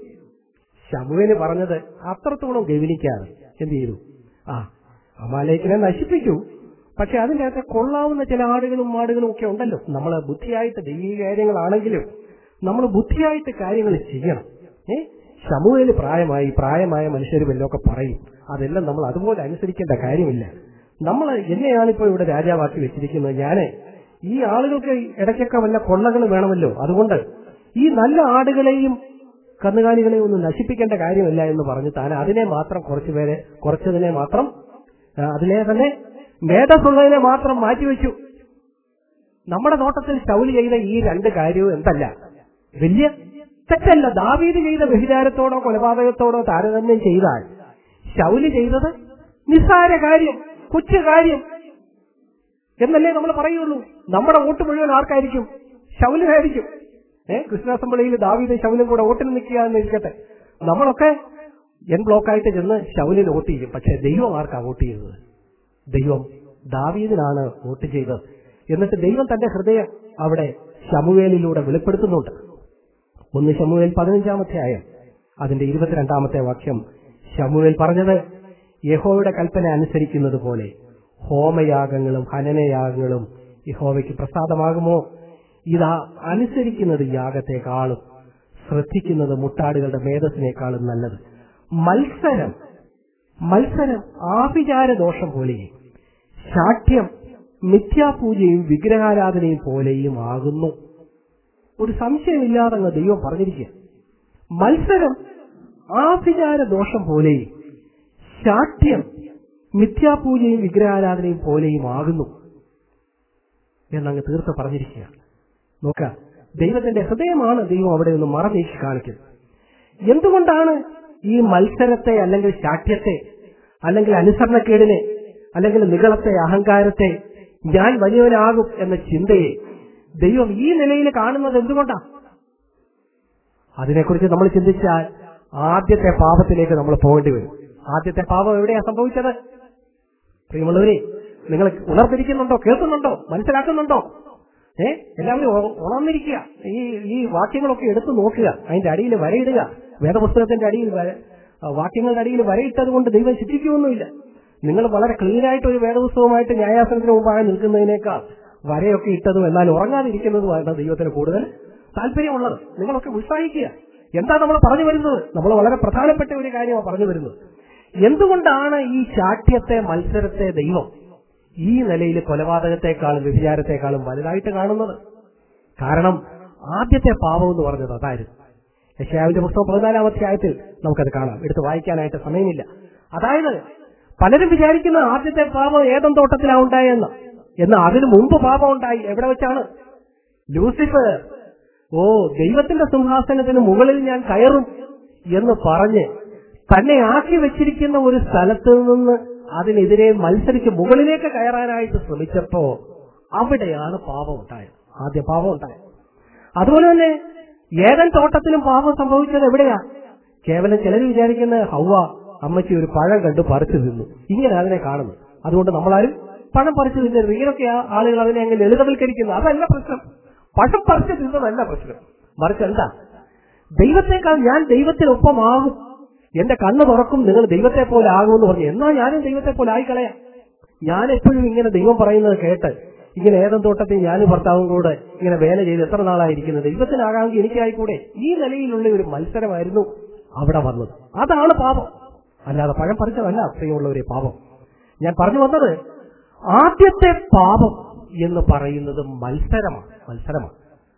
ശമൂവേല് പറഞ്ഞത് അത്രത്തോളം ഗൗനിക്കാതെ എന്ത് ചെയ്തു? ആ അമാലേക്കിനെ നശിപ്പിച്ചു. പക്ഷെ അതിൻ്റെ അകത്ത് കൊള്ളാവുന്ന ചില ആടുകളും മാടുകളും ഒക്കെ ഉണ്ടല്ലോ. നമ്മൾ ബുദ്ധിയായിട്ട് ദൈവിക കാര്യങ്ങളാണെങ്കിലും നമ്മൾ ബുദ്ധിയായിട്ട് കാര്യങ്ങൾ ചെയ്യണം. ഏ ശമൂവേല് പ്രായമായി പ്രായമായ മനുഷ്യർ വല്ലതൊക്കെ പറയും, അതെല്ലാം നമ്മൾ അതുപോലെ അനുസരിക്കേണ്ട കാര്യമില്ല. നമ്മൾ എന്നെയാണിപ്പോ ഇവിടെ രാജാവാക്കി വെച്ചിരിക്കുന്നത്. ഞാന് ഈ ആളുകൾക്ക് ഇടയ്ക്കൊക്കെ വല്ല കൊള്ളകൾ വേണമല്ലോ. അതുകൊണ്ട് ഈ നല്ല ആടുകളെയും കന്നുകാലികളെ ഒന്നും നശിപ്പിക്കേണ്ട കാര്യമില്ല എന്ന് പറഞ്ഞ് താൻ അതിനെ മാത്രം കുറച്ചുപേരെ കുറച്ചതിനെ മാത്രം അതിനെ തന്നെ മേധസ്സുള്ളതിനെ മാത്രം മാറ്റിവെച്ചു. നമ്മുടെ നോട്ടത്തിൽ ശൗല് ചെയ്ത ഈ രണ്ട് കാര്യവും എന്തല്ല, വലിയ തെറ്റല്ല. ദാവീദ് ചെയ്ത വ്യഭിചാരത്തോടോ കൊലപാതകത്തോടോ താരതമ്യം ചെയ്താൽ ശൗല് ചെയ്തത് നിസ്സാര കാര്യം, കൊച്ചു കാര്യം എന്നല്ലേ നമ്മൾ പറയുള്ളൂ. നമ്മുടെ വോട്ട് മുഴുവൻ ആർക്കായിരിക്കും? ശൗലിനായിരിക്കും. ഏഹ് കൃഷ്ണ അസംബ്ലിയിൽ ദാവീദ് ശൗലും കൂടെ വോട്ടിന് നിൽക്കുക എന്ന് ഇരിക്കട്ടെ, നമ്മളൊക്കെ എൻ ബ്ലോക്കായിട്ട് ചെന്ന് ശൗലിന് വോട്ട് ചെയ്യും. പക്ഷെ ദൈവം ആർക്കാ വോട്ട് ചെയ്തത്? ദൈവം ദാവീദിനാണ് വോട്ട് ചെയ്തത്. എന്നിട്ട് ദൈവം തന്റെ ഹൃദയം അവിടെ ശമൂവേലിലൂടെ വെളിപ്പെടുത്തുന്നുണ്ട്. ഒന്ന് ശമൂവേൽ പതിനഞ്ചാമത്തെ ആയം അതിന്റെ ഇരുപത്തിരണ്ടാമത്തെ വാക്യം ശമൂവേൽ പറഞ്ഞത്, യഹോവയുടെ കൽപ്പന അനുസരിക്കുന്നത് പോലെ ഹോമയാഗങ്ങളും ഹനനയാഗങ്ങളും യഹോവയ്ക്ക് പ്രസാദമാകുമോ? ഇതാ അനുസരിക്കുന്നത് യാഗത്തെക്കാളും ശ്രദ്ധിക്കുന്നത് മുട്ടാടുകളുടെ മേധസ്സിനേക്കാളും നല്ലത്. മത്സരം മത്സരം ആഭിചാര ദോഷം പോലെയും ശാഠ്യം മിഥ്യാപൂജയും വിഗ്രഹാരാധനയും പോലെയും ആകുന്നു. ഒരു സംശയമില്ലാതെ അങ്ങ് ദൈവം പറഞ്ഞിരിക്കുക, മത്സരം ആഭിചാര ദോഷം പോലെയും ശാഠ്യം മിഥ്യാപൂജയും വിഗ്രഹാരാധനയും പോലെയും ആകുന്നു എന്നങ്ങ് തീർത്ത് പറഞ്ഞിരിക്കുക. നോക്ക, ദൈവത്തിന്റെ ഹൃദയമാണ് ദൈവം അവിടെ നിന്ന് മറനീക്കി കാണിക്കുന്നത്. എന്തുകൊണ്ടാണ് ഈ മത്സരത്തെ അല്ലെങ്കിൽ ശാഠ്യത്തെ അല്ലെങ്കിൽ അനുസരണക്കേടിനെ അല്ലെങ്കിൽ നിഗളത്തെ അഹങ്കാരത്തെ ഞാൻ വലിയവനാകും എന്ന ചിന്തയെ ദൈവം ഈ നിലയിൽ കാണുന്നത് എന്തുകൊണ്ടാണ്? അതിനെക്കുറിച്ച് നമ്മൾ ചിന്തിച്ചാൽ ആദ്യത്തെ പാപത്തിലേക്ക് നമ്മൾ പോകേണ്ടി വരും. ആദ്യത്തെ പാപം എവിടെയാ സംഭവിച്ചത്? പ്രിയമുള്ളവരെ, നിങ്ങൾ ഉണർന്നിരിക്കുന്നുണ്ടോ? കേൾക്കുന്നുണ്ടോ? മനസ്സിലാക്കുന്നുണ്ടോ? ഏഹ് എല്ലാവരും ഉണർന്നിരിക്കുക. ഈ ഈ വാക്യങ്ങളൊക്കെ എടുത്തു നോക്കുക, അതിന്റെ അടിയിൽ വരയിടുക. വേദപുസ്തകത്തിന്റെ അടിയിൽ വാക്യങ്ങളുടെ അടിയിൽ വരയിട്ടത് കൊണ്ട് ദൈവം ശിക്ഷിക്കുമൊന്നുമില്ല. നിങ്ങൾ വളരെ ക്ലീനായിട്ട് ഒരു വേദപുസ്തകമായിട്ട് ന്യായാസനത്തിന് മുമ്പാകെ നിൽക്കുന്നതിനേക്കാൾ വരയൊക്കെ ഇട്ടതും എന്നാൽ ഉറങ്ങാതിരിക്കുന്നതുമാണ് ദൈവത്തിന് കൂടുതൽ താല്പര്യമുള്ളത്. നിങ്ങളൊക്കെ ഉത്സാഹിക്കുക. എന്താ നമ്മൾ പറഞ്ഞു വരുന്നത്? നമ്മൾ വളരെ പ്രധാനപ്പെട്ട ഒരു കാര്യമാണ് പറഞ്ഞു വരുന്നത്. എന്തുകൊണ്ടാണ് ഈ ശാഠ്യത്തെ മത്സരത്തെ ദൈവം ഈ നിലയിൽ കൊലപാതകത്തെക്കാളും വ്യഭിചാരത്തെക്കാളും വലുതായിട്ട് കാണുന്നത്? കാരണം ആദ്യത്തെ പാപം എന്ന് പറഞ്ഞത് അതായിരുന്നു. യെശയ്യാവിന്റെ പുസ്തകം പതിനാലാം അധ്യായത്തിൽ നമുക്കത് കാണാം. എടുത്ത് വായിക്കാനായിട്ട് സമയമില്ല. അതായത് പലരും വിചാരിക്കുന്ന ആദ്യത്തെ പാപം ഏദൻ തോട്ടത്തിലാണ് ഉണ്ടായെന്ന്. എന്നാൽ അതിനു മുമ്പ് പാപം ഉണ്ടായി. എവിടെ വെച്ചാണ്? ലൂസിഫർ ഓ ദൈവത്തിന്റെ സിംഹാസനത്തിന് മുകളിൽ ഞാൻ കയറും എന്ന് പറഞ്ഞ് തന്നെ ആക്കി വെച്ചിരിക്കുന്ന ഒരു സ്ഥലത്ത് നിന്ന് അതിനെതിരെ മത്സരിച്ച് മുകളിലേക്ക് കയറാനായിട്ട് ശ്രമിച്ചപ്പോ അവിടെയാണ് പാപം ഉണ്ടായത്. ആദ്യ പാപം ഉണ്ടായത്. അതുപോലെ തന്നെ ഏദൻ തോട്ടത്തിലും പാപം സംഭവിച്ചത് എവിടെയാ? കേവലം ചിലർ വിചാരിക്കുന്ന ഹൗവ അമ്മച്ചി ഒരു പഴം കണ്ടു പറിച്ചു തിന്നു, ഇങ്ങനെ അതിനെ കാണുന്നു. അതുകൊണ്ട് നമ്മളാരും പഴം പറിച്ചു തിന്നരുത്. ഇങ്ങനെയൊക്കെ ആളുകൾ അതിനെ അങ്ങ് ലളിതവൽക്കരിക്കുന്നു. അതല്ല പ്രശ്നം. പഴം പറിച്ചു തിന്നതല്ല പ്രശ്നം. മറിച്ച് എന്താ? ദൈവത്തെക്കാൾ ഞാൻ ദൈവത്തിനൊപ്പമാകും, എന്റെ കണ്ണ് തുറക്കും, നിങ്ങൾ ദൈവത്തെ പോലെ ആകുമെന്ന് പറഞ്ഞു. എന്നാ ഞാനും ദൈവത്തെ പോലെ ആയിക്കളയാം. ഞാൻ എപ്പോഴും ഇങ്ങനെ ദൈവം പറയുന്നത് കേട്ട് ഇങ്ങനെ ഏദൻ തോട്ടത്തിൽ ഞാനും ഭർത്താവും കൂടെ ഇങ്ങനെ വേല ചെയ്ത് എത്ര നാളായിരിക്കുന്നത്, ദൈവത്തിനാകാമെങ്കിൽ എനിക്കായിക്കൂടെ? ഈ നിലയിലുള്ള ഒരു മത്സരമായിരുന്നു അവിടെ വന്നത്. അതാണ് പാപം, അല്ലാതെ പഴം പറിച്ചതല്ല പ്രിയമുള്ളവരെ പാപം. ഞാൻ പറഞ്ഞു വന്നത് ആദ്യത്തെ പാപം എന്ന് പറയുന്നത് മത്സരമാണ്. മത്സരമാണ്.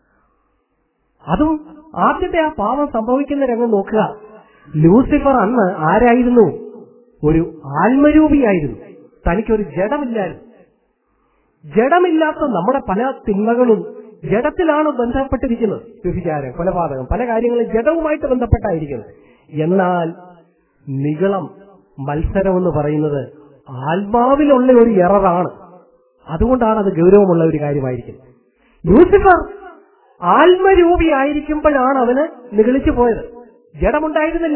അതും ആദ്യത്തെ ആ പാപം സംഭവിക്കുന്ന രംഗം നോക്കുക. ലൂസിഫർ അന്ന് ആരായിരുന്നു? ഒരു ആത്മരൂപിയായിരുന്നു. തനിക്കൊരു ജഡമില്ലായിരുന്നു. ജഡമില്ലാത്ത നമ്മുടെ പല തിന്മകളും ജഡത്തിലാണ് ബന്ധപ്പെട്ടിരിക്കുന്നത്. വ്യഭിചാരം, കൊലപാതകം, പല കാര്യങ്ങളും ജഡവുമായിട്ട് ബന്ധപ്പെട്ടായിരിക്കുന്നത്. എന്നാൽ നിഗളം, മത്സരം എന്ന് പറയുന്നത് ആത്മാവിലുള്ള ഒരു എററാണ്. അതുകൊണ്ടാണ് അത് ഗൗരവമുള്ള ഒരു കാര്യമായിരിക്കുന്നത്. ലൂസിഫർ ആത്മരൂപിയായിരിക്കുമ്പോഴാണ് അവന് നിഗളിച്ചു പോയത്. ജഡമുണ്ടായിരുന്നില്ല.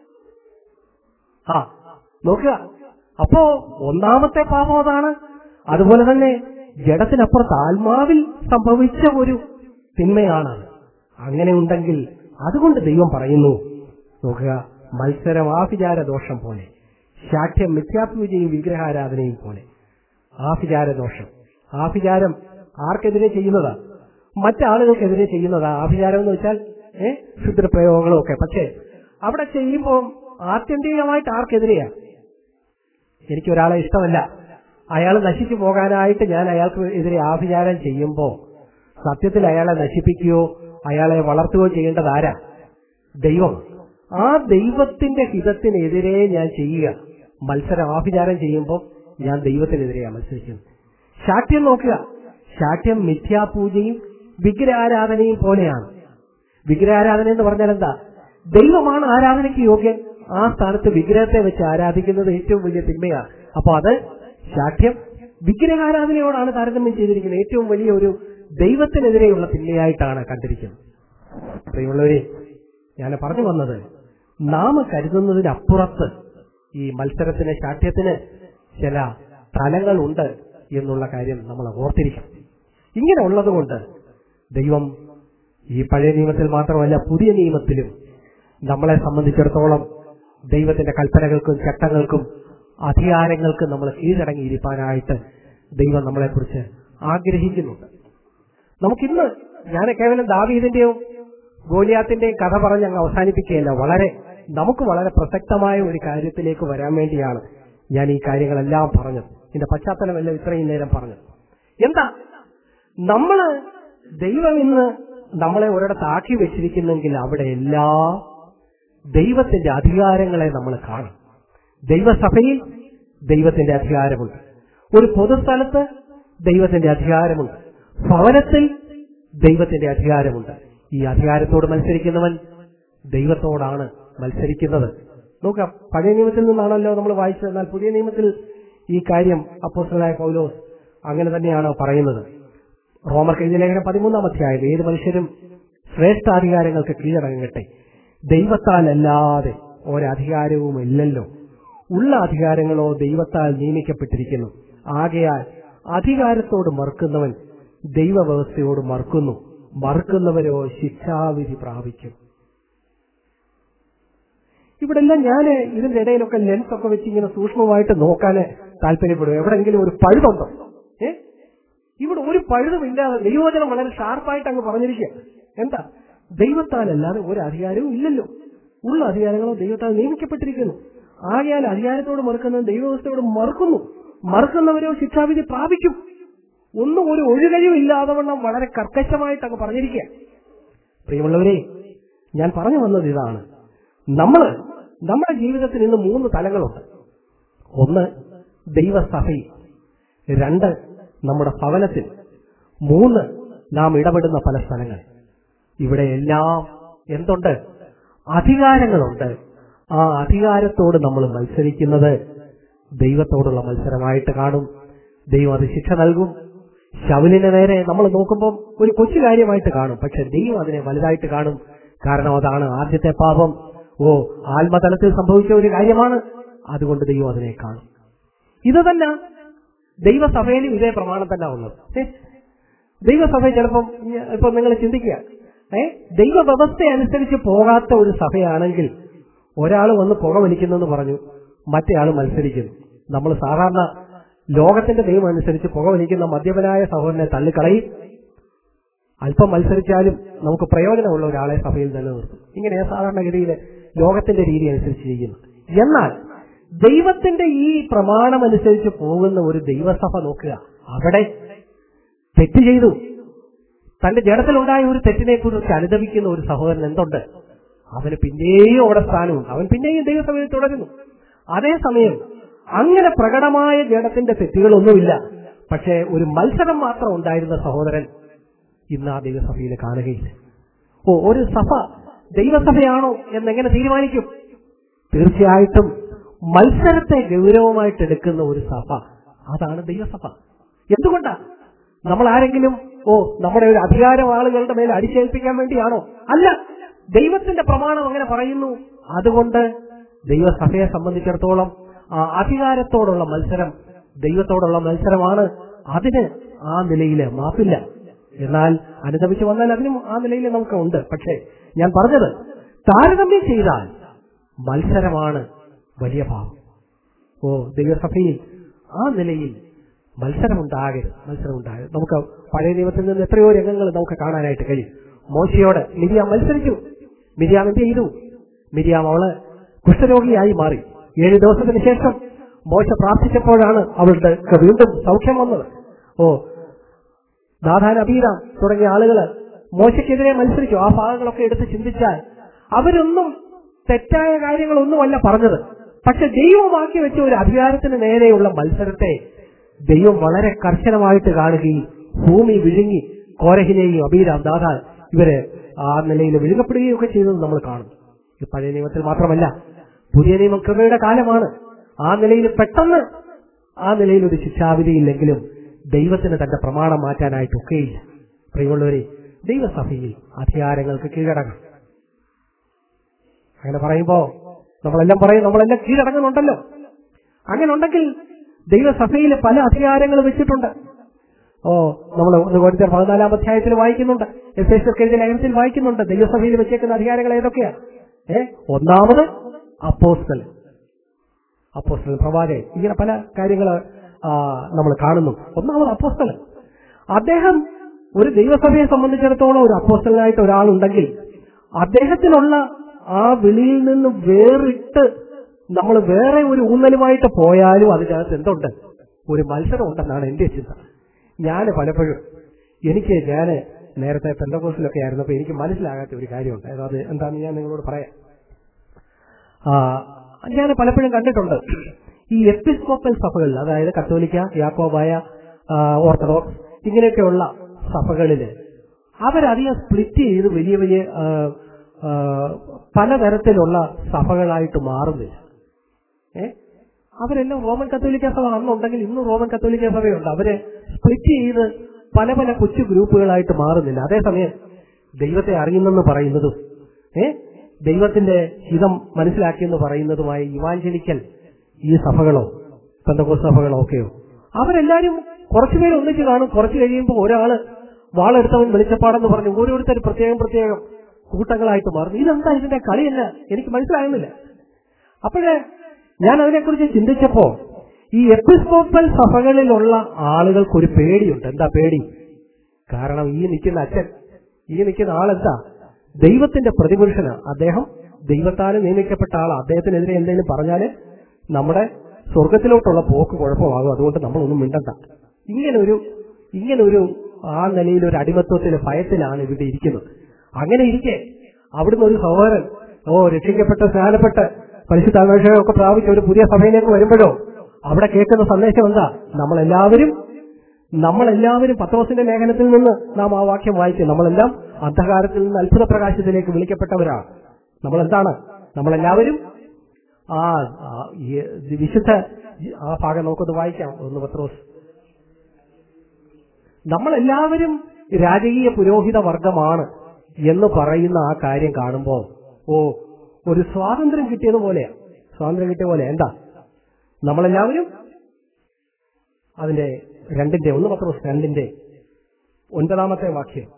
ആ നോക്കുക, അപ്പോ ഒന്നാമത്തെ പാപം അതാണ്. അതുപോലെ തന്നെ ജഡത്തിനപ്പുറത്ത് ആത്മാവിൽ സംഭവിച്ച ഒരു തിന്മയാണത്. അങ്ങനെ ഉണ്ടെങ്കിൽ അതുകൊണ്ട് ദൈവം പറയുന്നു, നോക്കുക, മത്സരം ആഭിചാര ദോഷം പോലെ, ശാഠ്യം മിഥ്യാപൂജയും വിഗ്രഹാരാധനയും പോലെ. ആഭിചാര ദോഷം, ആഭിചാരം ആർക്കെതിരെ ചെയ്യുന്നതാ? മറ്റാളുകൾക്കെതിരെ ചെയ്യുന്നതാ ആഭിചാരം എന്ന് വെച്ചാൽ ഏഹ് ക്ഷുദ്രപ്രയോഗങ്ങളും ഒക്കെ. പക്ഷേ അവിടെ ചെയ്യുമ്പോൾ ആത്യന്തികമായിട്ട് ആർക്കെതിരെയാ? എനിക്കൊരാളെ ഇഷ്ടമല്ല, അയാൾ നശിച്ചു പോകാനായിട്ട് ഞാൻ അയാൾക്ക് എതിരെ ആഭിചാരം ചെയ്യുമ്പോൾ സത്യത്തിൽ അയാളെ നശിപ്പിക്കുകയോ അയാളെ വളർത്തുകയോ ചെയ്യേണ്ടത് ആരാ? ദൈവം. ആ ദൈവത്തിന്റെ ഹിതത്തിനെതിരെ ഞാൻ ചെയ്യുക, മത്സരം ആഭിചാരം ചെയ്യുമ്പോൾ ഞാൻ ദൈവത്തിനെതിരെയാണ് മത്സരിക്കുന്നത്. ശാഠ്യം നോക്കുക, ശാഠ്യം മിഥ്യാപൂജയും വിഗ്രഹാരാധനയും പോലെയാണ്. വിഗ്രഹാരാധന എന്ന് പറഞ്ഞാൽ എന്താ? ദൈവമാണ് ആരാധനയ്ക്ക് യോഗ്യൻ, ആ സ്ഥാനത്ത് വിഗ്രഹത്തെ വെച്ച് ആരാധിക്കുന്നത് ഏറ്റവും വലിയ തിന്മയാണ്. അപ്പൊ അത് ശാഠ്യം വിഗ്രഹാരാധനയോടാണ് താരതമ്യം ചെയ്തിരിക്കുന്നത്. ഏറ്റവും വലിയ ഒരു ദൈവത്തിനെതിരെയുള്ള തിന്മയായിട്ടാണ് കണ്ടിരിക്കുന്നത്. പ്രിയമുള്ളവരെ, ഞാൻ പറഞ്ഞു വന്നത്, നാം കരുതുന്നതിനപ്പുറത്ത് ഈ മത്സരത്തിന്, ശാഠ്യത്തിന് ചില തലങ്ങളുണ്ട് എന്നുള്ള കാര്യം നമ്മൾ ഓർത്തിരിക്കണം. ഇങ്ങനെ ഉള്ളതുകൊണ്ട് ദൈവം ഈ പഴയ നിയമത്തിൽ മാത്രമല്ല പുതിയ നിയമത്തിലും നമ്മളെ സംബന്ധിച്ചിടത്തോളം ദൈവത്തിന്റെ കൽപ്പനകൾക്കും ചട്ടങ്ങൾക്കും അധികാരങ്ങൾക്കും നമ്മൾ കീഴടങ്ങിയിരിക്കാനായിട്ട് ദൈവം നമ്മളെക്കുറിച്ച് ആഗ്രഹിക്കുന്നുണ്ട്. നമുക്കിന്ന് ഞാൻ കേവലം ദാവീദിന്റെയോ ഗോലിയാത്തിന്റെയും കഥ പറഞ്ഞ് അങ്ങ് അവസാനിപ്പിക്കുകയല്ല, വളരെ നമുക്ക് വളരെ പ്രസക്തമായ ഒരു കാര്യത്തിലേക്ക് വരാൻ വേണ്ടിയാണ് ഞാൻ ഈ കാര്യങ്ങളെല്ലാം പറഞ്ഞത്. ഇതിന്റെ പശ്ചാത്തലമെല്ലാം ഇത്രയും നേരം പറഞ്ഞത് എന്താ? നമ്മള് ദൈവം ഇന്ന് നമ്മളെ ഒരിടത്ത് ആക്കി വെച്ചിരിക്കുന്നെങ്കിൽ അവിടെ എല്ലാ ദൈവത്തിന്റെ അധികാരങ്ങളെ നമ്മൾ കാണും. ദൈവസഭയിൽ ദൈവത്തിന്റെ അധികാരമുണ്ട്, ഒരു പൊതുസ്ഥലത്ത് ദൈവത്തിന്റെ അധികാരമുണ്ട്, ഭവനത്തിൽ ദൈവത്തിന്റെ അധികാരമുണ്ട്. ഈ അധികാരത്തോട് മത്സരിക്കുന്നവൻ ദൈവത്തോടാണ് മത്സരിക്കുന്നത്. നോക്കാം, പഴയ നിയമത്തിൽ നിന്നാണല്ലോ നമ്മൾ വായിച്ചത്. എന്നാൽ പുതിയ നിയമത്തിൽ ഈ കാര്യം അപ്പോസ്തലനായ പൗലോസ് അങ്ങനെ തന്നെയാണ് പറയുന്നത്. റോമർക്ക് എഴുതിയ ലേഖനം പതിമൂന്നാം അധ്യായം, ഏത് മനുഷ്യരും ശ്രേഷ്ഠാധികാരങ്ങൾക്ക് കീഴടങ്ങട്ടെ, ദൈവത്താൽ അല്ലാതെ ഒരധികാരവും ഇല്ലല്ലോ, ഉള്ള അധികാരങ്ങളോ ദൈവത്താൽ നിയമിക്കപ്പെട്ടിരിക്കുന്നു. ആകയാൽ അധികാരത്തോട് മറുക്കുന്നവൻ ദൈവവ്യവസ്ഥയോട് മറുക്കുന്നു, മറുക്കുന്നവരോ ശിക്ഷാവിധി പ്രാപിക്കും. ഇവിടെ എല്ലാം ഞാൻ ഇതിന്റെ ഇടയിലൊക്കെ ലെൻസ് ഒക്കെ വെച്ച് ഇങ്ങനെ സൂക്ഷ്മമായിട്ട് നോക്കാൻ താല്പര്യപ്പെടും. എവിടെയെങ്കിലും ഒരു പഴുതുണ്ടോ? ഏ ഇവിടെ ഒരു പഴുതുമില്ലാതെ ദൈവവചനം വളരെ ഷാർപ്പായിട്ട് അങ്ങ് പറഞ്ഞിരിക്കുക. എന്താ? ദൈവത്താലല്ലാതെ ഒരു അധികാരവും ഇല്ലല്ലോ, ഉള്ള അധികാരങ്ങളോ ദൈവത്താൽ നിയമിക്കപ്പെട്ടിരിക്കുന്നു. ആകയാൽ അധികാരത്തോട് മറുക്കുന്നത് ദൈവവ്യവസ്ഥയോട് മറുക്കുന്നു, മറുക്കുന്നവരോ ശിക്ഷാവിധി പ്രാപിക്കും. ഒന്നും ഒരു ഒഴുകഴിവും ഇല്ലാതെ വണ്ണം വളരെ കർക്കശമായിട്ട് അങ്ങ് പറഞ്ഞിരിക്കുക. പ്രിയമുള്ളവരെ, ഞാൻ പറഞ്ഞു വന്നത് ഇതാണ്. നമ്മള് നമ്മുടെ ജീവിതത്തിൽ ഇന്ന് മൂന്ന് തലങ്ങളുണ്ട്. ഒന്ന് ദൈവസഭയിൽ, രണ്ട് നമ്മുടെ ഭവനത്തിൽ, മൂന്ന് നാം ഇടപെടുന്ന പല സ്ഥലങ്ങൾ. ഇവിടെ എല്ലാം എന്തുണ്ട്? അധികാരങ്ങളുണ്ട്. ആ അധികാരത്തോട് നമ്മൾ മത്സരിക്കുന്നത് ദൈവത്തോടുള്ള മത്സരമായിട്ട് കാണും. ദൈവം അത് ശിക്ഷ നൽകും. ശൗലിനെ നേരെ നമ്മൾ നോക്കുമ്പോൾ ഒരു കൊച്ചു കാര്യമായിട്ട് കാണും, പക്ഷെ ദൈവം അതിനെ വലുതായിട്ട് കാണും. കാരണം അതാണ് ആദ്യത്തെ പാപം. ഓ ആത്മതലത്തിൽ സംഭവിച്ച ഒരു കാര്യമാണ്, അതുകൊണ്ട് ദൈവം അതിനെ കാണും. ഇത് തന്നെ ദൈവസഭയിലും ഇതേ പ്രമാണം തന്നെ ഉള്ളത്. ദൈവസഭ ചിലപ്പം ഇപ്പൊ നിങ്ങൾ ചിന്തിക്കുക, ഏ ദൈവ വ്യവസ്ഥ അനുസരിച്ച് പോകാത്ത ഒരു സഭയാണെങ്കിൽ ഒരാൾ വന്ന് പുക വലിക്കുന്നെന്ന് പറഞ്ഞു, മറ്റേ ആൾ മത്സരിക്കുന്നു. നമ്മൾ സാധാരണ ലോകത്തിന്റെ നിയമം അനുസരിച്ച് പുക വലിക്കുന്ന മദ്യപനായ സഹോദരനെ തള്ളിക്കളയും. അല്പം മത്സരിച്ചാലും നമുക്ക് പ്രയോജനമുള്ള ഒരാളെ സഭയിൽ നിലനിർത്തും. ഇങ്ങനെ സാധാരണഗതിയിൽ ലോകത്തിന്റെ രീതി അനുസരിച്ച് ചെയ്യുന്നു. എന്നാൽ ദൈവത്തിന്റെ ഈ പ്രമാണം അനുസരിച്ച് പോകുന്ന ഒരു ദൈവസഭ നോക്കുക, അവിടെ തെറ്റ് ചെയ്തു, തന്റെ ജഡത്തിലുണ്ടായ ഒരു തെറ്റിനെ കുറിച്ച് അനുദപിക്കുന്ന ഒരു സഹോദരൻ എന്തുണ്ട്? അവന് പിന്നെയും അവിടെ സ്ഥാനമുണ്ട്, അവൻ പിന്നെയും ദൈവസഭയിൽ തുടരുന്നു. അതേസമയം അങ്ങനെ പ്രകടമായ ജഡത്തിന്റെ തെറ്റുകളൊന്നുമില്ല, പക്ഷേ ഒരു മത്സരം മാത്രം ഉണ്ടായിരുന്ന സഹോദരൻ ഇന്ന് ആ ദൈവസഭയിൽ കാണുകയില്ല. ഓ ഒരു സഭ ദൈവസഭയാണോ എന്നെങ്ങനെ തീരുമാനിക്കും? തീർച്ചയായിട്ടും മത്സരത്തെ ഗൗരവമായിട്ട് എടുക്കുന്ന ഒരു സഭ, അതാണ് ദൈവസഭ. എന്തുകൊണ്ടാ? നമ്മൾ ആരെങ്കിലും ഓ നമ്മുടെ ഒരു അധികാരം ആളുകളുടെ മേൽ അടിച്ചേൽപ്പിക്കാൻ വേണ്ടിയാണോ? അല്ല, ദൈവത്തിന്റെ പ്രമാണം അങ്ങനെ പറയുന്നു. അതുകൊണ്ട് ദൈവസഭയെ സംബന്ധിച്ചിടത്തോളം ആ അധികാരത്തോടുള്ള മത്സരം ദൈവത്തോടുള്ള മത്സരമാണ്. അതിന് ആ നിലയിൽ മാപ്പില്ല. എന്നാൽ അനുദപിച്ച് വന്നാൽ അതിനും ആ നിലയിൽ നമുക്ക് ഉണ്ട്. പക്ഷേ ഞാൻ പറഞ്ഞത്, താരതമ്യം ചെയ്താൽ മത്സരമാണ് വലിയ ഭാവം. ഓ ദൈവസഭയിൽ ആ നിലയിൽ മത്സരമുണ്ടാകരുത്, മത്സരമുണ്ടാകരുത്. നമുക്ക് പഴയ നിയമത്തിൽ നിന്ന് എത്രയോ രംഗങ്ങൾ നമുക്ക് കാണാനായിട്ട് കഴിയും. മോശയോട് മിരിയാം മത്സരിച്ചു. മിരിയാം എന്ത് ചെയ്തു? മിരിയാം അവള് കുഷ്ഠരോഗിയായി മാറി. ഏഴ് ദിവസത്തിന് ശേഷം മോശ പ്രാർത്ഥിച്ചപ്പോഴാണ് അവളുടെ വീണ്ടും സൗഖ്യം വന്നത്. ഓ ദാഥാൻ, അബീരാം തുടങ്ങിയ ആളുകൾ മോശയ്ക്കെതിരെ മത്സരിച്ചു. ആ ഭാഗങ്ങളൊക്കെ എടുത്ത് ചിന്തിച്ചാൽ അവരൊന്നും തെറ്റായ കാര്യങ്ങളൊന്നുമല്ല പറഞ്ഞത്. പക്ഷെ ദൈവമാക്കി വെച്ച ഒരു അധികാരത്തിന് നേരെയുള്ള മത്സരത്തെ ദൈവം വളരെ കർശനമായിട്ട് കാണുകയും ഭൂമി വിഴുങ്ങി കോരഹിനെയും അബീരാം ദാദാൻ ഇവര് ആ നിലയിൽ വിഴുങ്ങപ്പെടുകയും ഒക്കെ ചെയ്തത് നമ്മൾ കാണും. ഈ പഴയ നിയമത്തിൽ മാത്രമല്ല, പുതിയ നിയമം കൃപയുടെ കാലമാണ്. ആ നിലയിൽ പെട്ടെന്ന് ആ നിലയിൽ ഒരു ശിക്ഷാവിധിയില്ലെങ്കിലും ദൈവത്തിന് തന്റെ പ്രമാണം മാറ്റാനായിട്ടൊക്കെയില്ല. പ്രിയമുള്ളവരെ, ദൈവസഭയിൽ അധികാരങ്ങൾക്ക് കീഴടങ്ങണം. അങ്ങനെ പറയുമ്പോ നമ്മളെല്ലാം പറയും നമ്മളെല്ലാം കീഴടങ്ങുന്നുണ്ടല്ലോ. അങ്ങനെ ഉണ്ടെങ്കിൽ ദൈവസഭയിൽ പല അധികാരങ്ങൾ വെച്ചിട്ടുണ്ട്. ഓ നമ്മൾ ഒന്ന് കോരിന്ത്യർ പതിനാലാം അധ്യായത്തിൽ വായിക്കുന്നുണ്ട്, എഫേസ്യർക്ക് എഴുതിയ ലേഖനത്തിൽ വായിക്കുന്നുണ്ട് ദൈവസഭയിൽ വെച്ചേക്കുന്ന അധികാരങ്ങൾ ഏതൊക്കെയാ. ഏ ഒന്നാമത് അപ്പോസ്തലൻ, അപ്പോസ്തലൻ പ്രവാചകൻ, ഇങ്ങനെ പല കാര്യങ്ങൾ നമ്മൾ കാണുന്നു. ഒന്നാമത് അപ്പോസ്തലൻ, അദ്ദേഹം ഒരു ദൈവസഭയെ സംബന്ധിച്ചിടത്തോളം ഒരു അപ്പോസ്തലനായിട്ട് ഒരാളുണ്ടെങ്കിൽ അദ്ദേഹത്തിനുള്ള ആ വിളിയിൽ നിന്ന് വേറിട്ട് നമ്മൾ വേറെ ഒരു ഊന്നലുമായിട്ട് പോയാലും അതിനകത്ത് എന്തുണ്ട്, ഒരു മത്സരം ഉണ്ടെന്നാണ് എന്റെ ചിന്ത. ഞാൻ പലപ്പോഴും എനിക്ക് ഞാൻ നേരത്തെ പെന്തക്കോസ്തിലൊക്കെ ആയിരുന്നപ്പോൾ എനിക്ക് മനസ്സിലാകാത്ത ഒരു കാര്യമുണ്ട്. അത് എന്താണെന്ന് ഞാൻ നിങ്ങളോട് പറയാം. ഞാൻ പലപ്പോഴും കണ്ടിട്ടുണ്ട് ഈ എപ്പിസ്കോപ്പൽ സഭകളിൽ, അതായത് കത്തോലിക്ക, യാക്കോബായ, ഓർത്തഡോക്സ് ഇങ്ങനെയൊക്കെയുള്ള സഭകളില് അവരധികം സ്പ്ലിറ്റ് ചെയ്ത് വലിയ വലിയ പലതരത്തിലുള്ള സഭകളായിട്ട് മാറുന്നില്ല. ഏ അവരെല്ലാം റോമൻ കത്തോലിക്ക സഭ അന്നുണ്ടെങ്കിൽ ഇന്ന് റോമൻ കത്തോലിക്ക സഭയുണ്ട്. അവരെ സ്പ്ലിറ്റ് ചെയ്ത് പല പല കൊച്ചു ഗ്രൂപ്പുകളായിട്ട് മാറുന്നില്ല. അതേസമയം ദൈവത്തെ അറിയുന്നെന്ന് പറയുന്നതും ഏ ദൈവത്തിന്റെ ഹിതം മനസ്സിലാക്കിയെന്ന് പറയുന്നതുമായ ഇവാഞ്ചലിക്കൽ ഈ സഭകളോ പെന്തക്കോസ്ത് സഭകളോ ഒക്കെയോ അവരെല്ലാരും കുറച്ചുപേര് ഒന്നിച്ച് കാണും. കുറച്ചു കഴിയുമ്പോൾ ഒരാള് വാളെടുത്തവൻ വെളിച്ചപ്പാടെന്ന് പറഞ്ഞു ഓരോരുത്തർ പ്രത്യേകം പ്രത്യേകം കൂട്ടങ്ങളായിട്ട് മാറുന്നു. ഇതെന്താ ഇതിന്റെ കളിയല്ല, എനിക്ക് മനസ്സിലാകുന്നില്ല. അപ്പോഴേ ഞാൻ അതിനെക്കുറിച്ച് ചിന്തിച്ചപ്പോ ഈ എപ്പിസ്കോപ്പൽ സഭകളിലുള്ള ആളുകൾക്കൊരു പേടിയുണ്ട്. എന്താ പേടി? കാരണം ഈ നിൽക്കുന്ന അച്ഛൻ, ഈ നിൽക്കുന്ന ആളെന്താ, ദൈവത്തിന്റെ പ്രതിപുരുഷനാണ്. അദ്ദേഹം ദൈവത്താലും നിയമിക്കപ്പെട്ട ആളാണ്. അദ്ദേഹത്തിനെതിരെ എന്തെങ്കിലും പറഞ്ഞാല് നമ്മുടെ സ്വർഗത്തിലോട്ടുള്ള പോക്ക് കുഴപ്പമാകും. അതുകൊണ്ട് നമ്മളൊന്നും മിണ്ടണ്ട. ഇങ്ങനൊരു ഇങ്ങനൊരു ആ നിലയിൽ ഒരു അടിമത്വത്തിലെ ഭയത്തിലാണ് ഇവിടെ ഇരിക്കുന്നത്. അങ്ങനെ ഇരിക്കെ അവിടുന്ന് ഒരു സഹോദരൻ ഓ രക്ഷിക്കപ്പെട്ട സ്നാനപ്പെട്ട് പരിശുദ്ധാഭിഷേകമൊക്കെ പ്രാപിച്ച ഒരു പുതിയ സഭയിലേക്ക് വരുമ്പോഴോ അവിടെ കേൾക്കുന്ന സന്ദേശം എന്താ? നമ്മളെല്ലാവരും നമ്മളെല്ലാവരും പത്രോസിന്റെ ലേഖനത്തിൽ നിന്ന് നാം ആ വാക്യം വായിച്ചു, നമ്മളെല്ലാം അന്ധകാരത്തിൽ നിന്ന് അത്ഭുത പ്രകാശത്തിലേക്ക് വിളിക്കപ്പെട്ടവരാണ്. നമ്മളെന്താണ്? നമ്മളെല്ലാവരും ആ വിശുദ്ധ ആ ഭാഗം നമുക്കൊന്ന് വായിക്കാം. ഒന്ന് പത്രോസ്. നമ്മളെല്ലാവരും രാജകീയ പുരോഹിത വർഗമാണ് എന്ന് പറയുന്ന ആ കാര്യം കാണുമ്പോൾ ഓ ഒരു സ്വാതന്ത്ര്യം കിട്ടിയതുപോലെയാ. സ്വാതന്ത്ര്യം കിട്ടിയ പോലെ എന്താ നമ്മളെല്ലാവരും അതിന്റെ രണ്ടിന്റെ ഒന്ന് പത്രോസ് രണ്ടിന്റെ ഒൻപതാമത്തെ വാക്യം.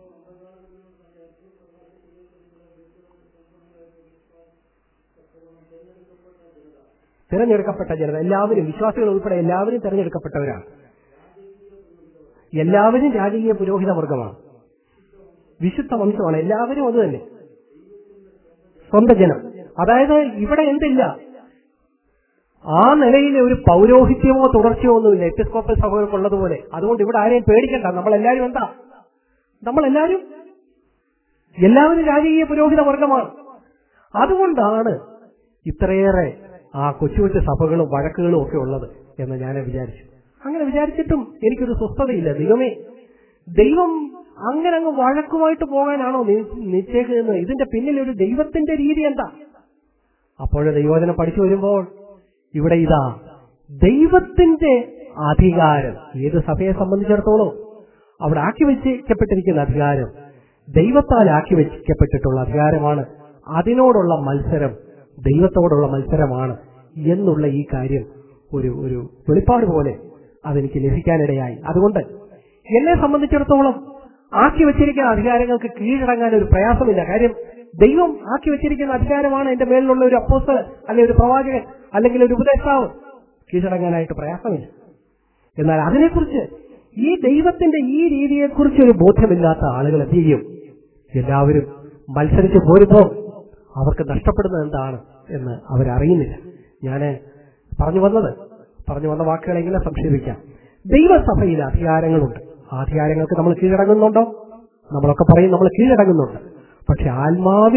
തിരഞ്ഞെടുക്കപ്പെട്ട ജനത, എല്ലാവരും വിശ്വാസികൾ ഉൾപ്പെടെ എല്ലാവരും തിരഞ്ഞെടുക്കപ്പെട്ടവരാണ്. എല്ലാവരും രാജകീയ പുരോഹിത വർഗമാണ്, വിശുദ്ധ വംശമാണ്. എല്ലാവരും അത് തന്നെ, സ്വന്തം ജനം. അതായത് ഇവിടെ എന്തില്ല, ആ നിലയിലെ ഒരു പൗരോഹിത്യമോ തുടർച്ചയോ ഒന്നുമില്ല എപ്പിസ്കോപ്പൽ സഭകൾക്കുള്ളതുപോലെ. അതുകൊണ്ട് ഇവിടെ ആരെയും പേടിക്കണ്ട. നമ്മളെല്ലാവരും എന്താ, നമ്മളെല്ലാവരും എല്ലാവരും രാജകീയ പുരോഹിത വർഗമാണ്. അതുകൊണ്ടാണ് ഇത്രയേറെ ആ കൊച്ചു കൊച്ചു സഭകളും വഴക്കുകളും ഒക്കെ ഉള്ളത് എന്ന് ഞാൻ വിചാരിച്ചു. അങ്ങനെ വിചാരിച്ചിട്ടും എനിക്കൊരു സ്വസ്ഥതയില്ല. ദൈവമേ, ദൈവം അങ്ങനെ അങ്ങ് വഴക്കുമായിട്ട് പോകാനാണോ നിശ്ചയിക്കുന്നത്? ഇതിന്റെ പിന്നിൽ ഒരു ദൈവത്തിന്റെ രീതി എന്താ? അപ്പോഴേ ദൈവവചനം പഠിച്ചു വരുമ്പോൾ ഇവിടെ ഇതാ ദൈവത്തിന്റെ അധികാരം. ഏത് സഭയെ സംബന്ധിച്ചിടത്തോളം അവിടെ ആക്കി വെച്ചിരിക്കപ്പെട്ടിരിക്കുന്ന അധികാരം ദൈവത്താൽ ആക്കി വെച്ചിരിക്കപ്പെട്ടിട്ടുള്ള അധികാരമാണ്. അതിനോടുള്ള മത്സരം ദൈവത്തോടുള്ള മത്സരമാണ് എന്നുള്ള ഈ കാര്യം ഒരു ഒരു വെളിപ്പാട് പോലെ അതെനിക്ക് ലഭിക്കാനിടയായി. അതുകൊണ്ട് എന്നെ സംബന്ധിച്ചിടത്തോളം ആക്കി വെച്ചിരിക്കുന്ന അധികാരങ്ങൾക്ക് കീഴടങ്ങാൻ ഒരു പ്രയാസമില്ല. കാര്യം ദൈവം ആക്കി വെച്ചിരിക്കുന്ന അധികാരമാണ് എന്റെ മേലിലുള്ള ഒരു അപ്പോസ്തലൻ അല്ലെങ്കിൽ ഒരു പ്രവാചകൻ അല്ലെങ്കിൽ ഒരു ഉപദേഷ്ടാവ്. കീഴടങ്ങാനായിട്ട് പ്രയാസമില്ല. എന്നാൽ അതിനെക്കുറിച്ച് ഈ ദൈവത്തിന്റെ ഈ രീതിയെക്കുറിച്ച് ഒരു ബോധ്യമില്ലാത്ത ആളുകൾ എന്ത് ചെയ്യും? എല്ലാവരും മത്സരിച്ച് പോരുമ്പോൾ അവർക്ക് നഷ്ടപ്പെടുന്നത് എന്താണ് എന്ന് അവരറിയുന്നില്ല. ഞാൻ പറഞ്ഞു വന്നത് പറഞ്ഞു വന്ന വാക്കുകളെങ്കിലും സംക്ഷേപിക്കാം. ദൈവസഭയിൽ അധികാരങ്ങളുണ്ട്. ആ അധികാരങ്ങൾക്ക് നമ്മൾ കീഴടങ്ങുന്നുണ്ടോ? നമ്മളൊക്കെ പറയും നമ്മൾ കീഴടങ്ങുന്നുണ്ട്. പക്ഷെ ആത്മാവിൽ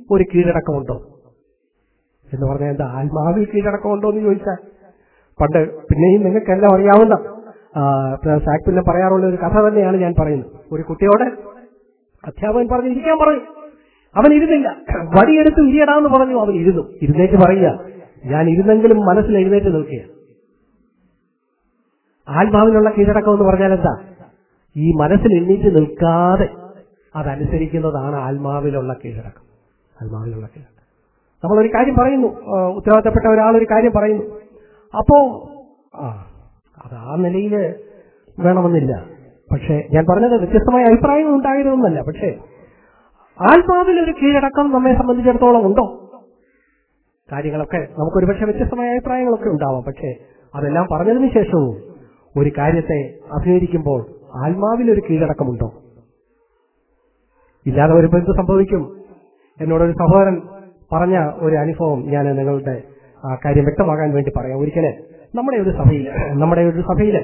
ഒരു കീഴടക്കമുണ്ടോ എന്ന് പറഞ്ഞാൽ എന്താ? ആത്മാവിൽ കീഴടക്കമുണ്ടോ എന്ന് ചോദിച്ചാൽ പണ്ട് പിന്നെയും നിങ്ങൾക്കെല്ലാം അറിയാവുന്ന സാക് പിന്നെ പറയാറുള്ള ഒരു കഥ തന്നെയാണ് ഞാൻ പറയുന്നത്. ഒരു കുട്ടിയോട് അധ്യാപകൻ പറഞ്ഞു ഇരിക്കാൻ പറഞ്ഞു. അവൻ ഇരുന്നില്ല. വടിയെടുത്ത് ഇരിയടാന്ന് പറഞ്ഞു. അവൻ ഇരുന്നു. ഇരുന്നേറ്റ് പറയുക, ഞാൻ ഇരുന്നെങ്കിലും മനസ്സിൽ എഴുന്നേറ്റ് നിൽക്കുക. ആത്മാവിനുള്ള കീഴടക്കം എന്ന് പറഞ്ഞാൽ എന്താ? ഈ മനസ്സിൽ എണ്ണീറ്റ് നിൽക്കാതെ അതനുസരിക്കുന്നതാണ് ആത്മാവിലുള്ള കീഴടക്കം. ആത്മാവിലുള്ള കീഴടക്കം. നമ്മളൊരു കാര്യം പറയുന്നു, ഉത്തരവാദിത്തപ്പെട്ട ഒരാളൊരു കാര്യം പറയുന്നു. അപ്പോ ആ അത് ആ നിലയിൽ വേണമെന്നില്ല. പക്ഷെ ഞാൻ പറഞ്ഞത് വ്യത്യസ്തമായ അഭിപ്രായങ്ങൾ ഉണ്ടായിരുന്നല്ല. പക്ഷേ ആത്മാവിലൊരു കീഴടക്കം നമ്മെ സംബന്ധിച്ചിടത്തോളം ഉണ്ടോ? കാര്യങ്ങളൊക്കെ നമുക്കൊരു പക്ഷെ വ്യത്യസ്തമായ അഭിപ്രായങ്ങളൊക്കെ ഉണ്ടാവാം. പക്ഷേ അതെല്ലാം പറഞ്ഞതിന് ശേഷവും ഒരു കാര്യത്തെ അഭിനയിക്കുമ്പോൾ ആത്മാവിലൊരു കീഴടക്കമുണ്ടോ? ഇല്ലാതെ വരുമ്പോൾ എന്ത് സംഭവിക്കും? എന്നോടൊരു സഹോദരൻ പറഞ്ഞ ഒരു അനുഭവം ഞാൻ നിങ്ങളുടെ ആ കാര്യം വ്യക്തമാകാൻ വേണ്ടി പറയാം. ഒരിക്കല് നമ്മുടെ ഒരു സഭയിൽ നമ്മുടെ ഒരു സഭയില്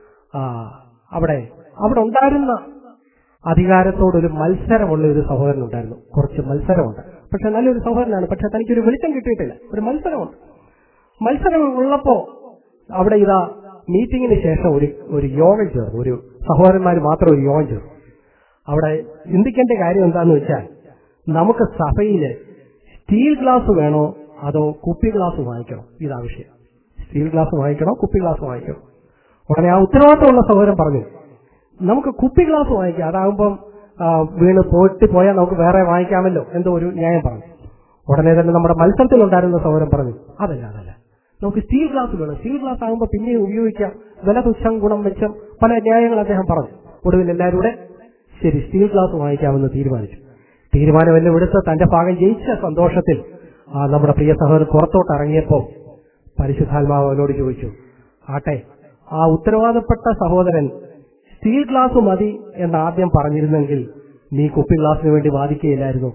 അവിടെ അവിടെ ഉണ്ടായിരുന്ന അധികാരത്തോടൊരു മത്സരമുള്ള ഒരു സഹോദരൻ ഉണ്ടായിരുന്നു. കുറച്ച് മത്സരമുണ്ട്. പക്ഷെ നല്ലൊരു സഹോദരനാണ്. പക്ഷെ തനിക്കൊരു വെളിച്ചം കിട്ടിയിട്ടില്ല. ഒരു മത്സരമുണ്ട്. മത്സരം ഉള്ളപ്പോ അവിടെ ഇതാ മീറ്റിംഗിന് ശേഷം ഒരു ഒരു യോഗം ചേർന്നു. ഒരു സഹോദരന്മാർ മാത്രം ഒരു യോഗം ചേർന്നു. അവിടെ ചിന്തിക്കേണ്ട കാര്യം എന്താന്ന് വെച്ചാൽ, നമുക്ക് സഭയില് സ്റ്റീൽ ഗ്ലാസ് വേണോ അതോ കുപ്പി ഗ്ലാസ് വാങ്ങിക്കണോ? ഇതാ വിഷയം. സ്റ്റീൽ ഗ്ലാസ് വാങ്ങിക്കണോ കുപ്പി ഗ്ലാസ് വാങ്ങിക്കണോ? ഉടനെ ആ ഉത്തരവാദിത്തമുള്ള സഹോദരൻ പറഞ്ഞു, നമുക്ക് കുപ്പി ഗ്ലാസ് വാങ്ങിക്കാം, അതാകുമ്പം വീണ് പോയിട്ട് പോയാൽ നമുക്ക് വേറെ വാങ്ങിക്കാമല്ലോ എന്തോ ഒരു ന്യായം പറഞ്ഞു. ഉടനെ തന്നെ നമ്മുടെ മത്സരത്തിലുണ്ടായിരുന്ന സഹോദരൻ പറഞ്ഞു, അതല്ല അതല്ല നമുക്ക് സ്റ്റീൽ ഗ്ലാസ് വേണം. സ്റ്റീൽ ഗ്ലാസ് ആകുമ്പോൾ പിന്നെയും ഉപയോഗിക്കാം, വില തുച്ഛം ഗുണം മെച്ചം, പല ന്യായങ്ങൾ അദ്ദേഹം പറഞ്ഞു. ഒടുവിൽ എല്ലാവരും കൂടെ ശരി സ്റ്റീൽ ഗ്ലാസ് വാങ്ങിക്കാമെന്ന് തീരുമാനിച്ചു. തീരുമാനമെല്ലാം എടുത്ത് തന്റെ ഭാഗം ജയിച്ച സന്തോഷത്തിൽ നമ്മുടെ പ്രിയ സഹോദരൻ പുറത്തോട്ട് ഇറങ്ങിയപ്പോൾ പരിശുദ്ധാത്മാവ് അവനോട് ചോദിച്ചു, ആട്ടെ ആ ഉത്തരവാദപ്പെട്ട സഹോദരൻ സ്റ്റീൽ ഗ്ലാസ് മതി എന്ന് ആദ്യം പറഞ്ഞിരുന്നെങ്കിൽ നീ കുപ്പി ഗ്ലാസിന് വേണ്ടി വാദിക്കുകയില്ലായിരുന്നു?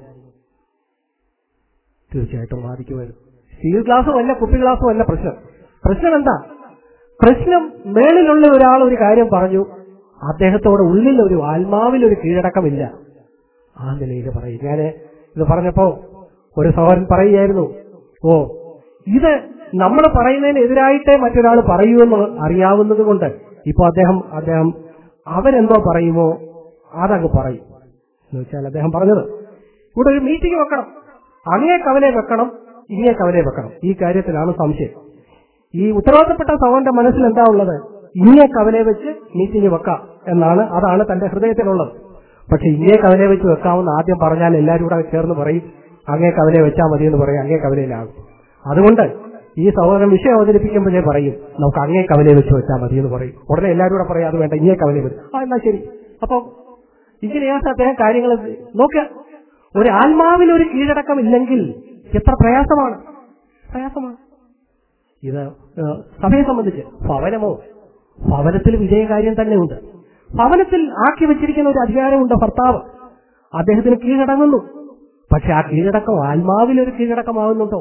തീർച്ചയായിട്ടും വാദിക്കുമായിരുന്നു. സ്റ്റീൽ ഗ്ലാസും അല്ല കുപ്പി ഗ്ലാസും അല്ല പ്രശ്നം. പ്രശ്നം എന്താ? പ്രശ്നം മേളിലുള്ള ഒരാൾ ഒരു കാര്യം പറഞ്ഞു, അദ്ദേഹത്തോടെ ഉള്ളിൽ ഒരു ആത്മാവിലൊരു കീഴടക്കമില്ല. ആ നിലയിൽ പറയും. ഞാൻ ഇത് പറഞ്ഞപ്പോ ഒരു സഹോദരൻ പറയുകയായിരുന്നു, ഓ ഇത് നമ്മൾ പറയുന്നതിന് എതിരായിട്ടേ മറ്റൊരാൾ പറയൂന്ന് അറിയാവുന്നത് കൊണ്ട് ഇപ്പൊ അദ്ദേഹം അദ്ദേഹം അവരെന്തോ പറയുമോ അതങ്ങ് പറയും എന്ന് വെച്ചാൽ അദ്ദേഹം പറഞ്ഞത്, ഇവിടെ ഒരു മീറ്റിംഗ് വെക്കണം, അങ്ങേ കവലെ വെക്കണം ഇങ്ങേ കവലെ വെക്കണം. ഈ കാര്യത്തിലാണ് സംശയം. ഈ ഉത്തരവാദിത്തപ്പെട്ട സഹോദരന്റെ മനസ്സിൽ എന്താ ഉള്ളത്? ഇങ്ങേ കവലെ വെച്ച് മീറ്റിംഗ് വെക്കാം എന്നാണ്, അതാണ് തന്റെ ഹൃദയത്തിലുള്ളത്. പക്ഷെ ഇങ്ങേ കവലെ വെച്ച് വെക്കാമെന്ന് ആദ്യം പറഞ്ഞാൽ എല്ലാവരും കൂടെ ചേർന്ന് പറയും അങ്ങേ കവലെ വെച്ചാൽ മതി എന്ന് പറയും, അങ്ങേ കവലയിലാകും. അതുകൊണ്ട് ഈ സഹോദരൻ വിഷയം അവതരിപ്പിക്കുമ്പോഴേ പറയും നമുക്ക് അങ്ങേ കവലെ വെച്ച് വെച്ചാൽ മതി എന്ന് പറയും. ഉടനെ എല്ലാവരും കൂടെ പറയും അത് വേണ്ട ഇങ്ങേ കവലെ വെച്ച്. ആ എന്നാ ശരി. അപ്പൊ ഇങ്ങനെയാണ് അദ്ദേഹം കാര്യങ്ങൾ നോക്കുക. ഒരു ആത്മാവിലൊരു കീഴടക്കം ഇല്ലെങ്കിൽ എത്ര പ്രയാസമാണ് പ്രയാസമാണ് ഇത്. സഭയെ സംബന്ധിച്ച് ഭവനമോ, ഭവനത്തിൽ വിജയകാര്യം തന്നെ ഉണ്ട്. ഭവനത്തിൽ ആക്കി വെച്ചിരിക്കുന്ന ഒരു അധികാരമുണ്ട് ഭർത്താവ്, അദ്ദേഹത്തിന് കീഴടങ്ങുന്നു. പക്ഷെ ആ കീഴടക്കം ആത്മാവിലൊരു കീഴടക്കമാകുന്നുണ്ടോ?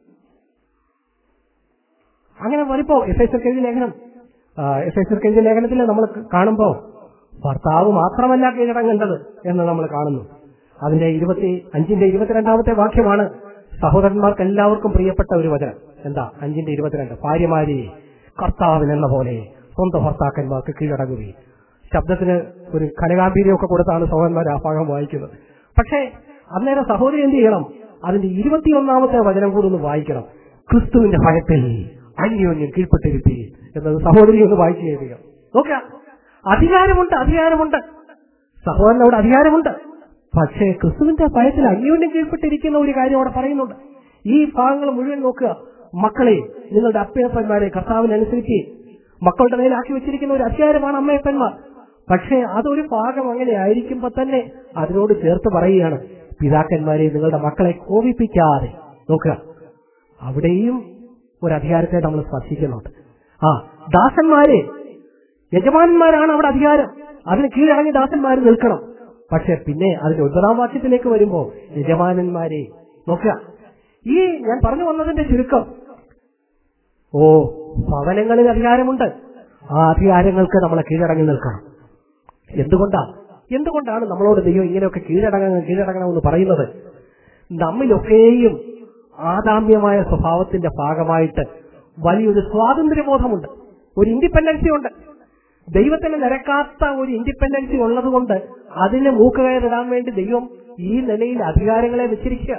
അങ്ങനെ വരുമ്പോ എഫ് എസ് എസ് ലേഖനം എഫ് എസ് എസ് ലേഖനത്തിൽ നമ്മൾ കാണുമ്പോ ഭർത്താവ് മാത്രമല്ല കീഴടങ്ങേണ്ടത് എന്ന് നമ്മൾ കാണുന്നു. അതിന്റെ ഇരുപത്തി അഞ്ചിന്റെ ഇരുപത്തിരണ്ടാമത്തെ വാക്യമാണ് സഹോദരന്മാർക്ക് എല്ലാവർക്കും പ്രിയപ്പെട്ട ഒരു വചനം. എന്താ? അഞ്ചിന്റെ ഇരുപത്തിരണ്ട്, ഭാര്യമാരെ കർത്താവിനെന്ന പോലെ സ്വന്തം ഭർത്താക്കന്മാർക്ക് കീഴടങ്ങുകയും. ശബ്ദത്തിന് ഒരു ഘനഗാംഭീര്യമൊക്കെ കൊടുത്താണ് സഹോദരന്മാർ ആ ഭാഗം വായിക്കുന്നത്. പക്ഷേ അന്നേരം സഹോദരി എന്ത് ചെയ്യണം? അതിന്റെ ഇരുപത്തിയൊന്നാമത്തെ വചനം കൂടി ഒന്ന് വായിക്കണം. ക്രിസ്തുവിന്റെ ഭയത്തിൽ അന്യോന്യം കീഴ്പ്പെട്ടിരിക്കുകയും എന്നത് സഹോദരി ഒന്ന് വായിച്ചു കഴിയുക. നോക്കുക, അധികാരമുണ്ട് അധികാരമുണ്ട് സഹോദരനോട് അധികാരമുണ്ട്. പക്ഷേ ക്രിസ്തുവിന്റെ ഭയത്തിൽ അന്യോന്യം കീഴ്പ്പെട്ടിരിക്കുന്ന ഒരു കാര്യം അവിടെ പറയുന്നുണ്ട്. ഈ ഭാഗങ്ങൾ മുഴുവൻ നോക്കുക. മക്കളെ നിങ്ങളുടെ അപ്പയപ്പന്മാരെ കർത്താവിനനുസരിച്ച് മക്കളുടെ മേലാക്കി വെച്ചിരിക്കുന്ന ഒരു അധികാരമാണ് അമ്മയപ്പന്മാർ. പക്ഷേ അതൊരു ഭാഗം അങ്ങനെ ആയിരിക്കുമ്പോ തന്നെ അതിനോട് ചേർത്ത് പറയുകയാണ്, പിതാക്കന്മാരെ നിങ്ങളുടെ മക്കളെ കോപിപ്പിക്കാതെ. നോക്കുക, അവിടെയും ഒരു അധികാരത്തെ നമ്മൾ സ്പർശിക്കുന്നുണ്ട്. ആ ദാസന്മാരെ, യജമാനന്മാരാണ് അവിടെ അധികാരം, അതിന് കീഴടങ്ങി ദാസന്മാർ നിൽക്കണം. പക്ഷെ പിന്നെ അതിന്റെ ഒൻപതാം വാക്യത്തിലേക്ക് വരുമ്പോ യജമാനന്മാരെ നോക്കുക. ഈ ഞാൻ പറഞ്ഞു വന്നതിന്റെ ചുരുക്കം, ഓ ഭവനങ്ങളിൽ അധികാരമുണ്ട്, ആ അധികാരങ്ങൾക്ക് നമ്മളെ കീഴടങ്ങി നിൽക്കണം. എന്തുകൊണ്ടാ എന്തുകൊണ്ടാണ് നമ്മളോട് ദൈവം ഇങ്ങനെയൊക്കെ കീഴടങ്ങണം കീഴടങ്ങണമെന്ന് പറയുന്നത്? നമ്മിലൊക്കെയും ആദാമ്യമായ സ്വഭാവത്തിന്റെ ഭാഗമായിട്ട് വലിയൊരു സ്വാതന്ത്ര്യബോധമുണ്ട്, ഒരു ഇൻഡിപെൻഡൻസി ഉണ്ട്. ദൈവത്തിന് നിരക്കാത്ത ഒരു ഇൻഡിപെൻഡൻസി ഉള്ളതുകൊണ്ട് അതിന് മൂക്കുകയറിടാൻ വേണ്ടി ദൈവം ഈ നിലയിൽ അധികാരങ്ങളെ വെച്ചിരിക്കുക.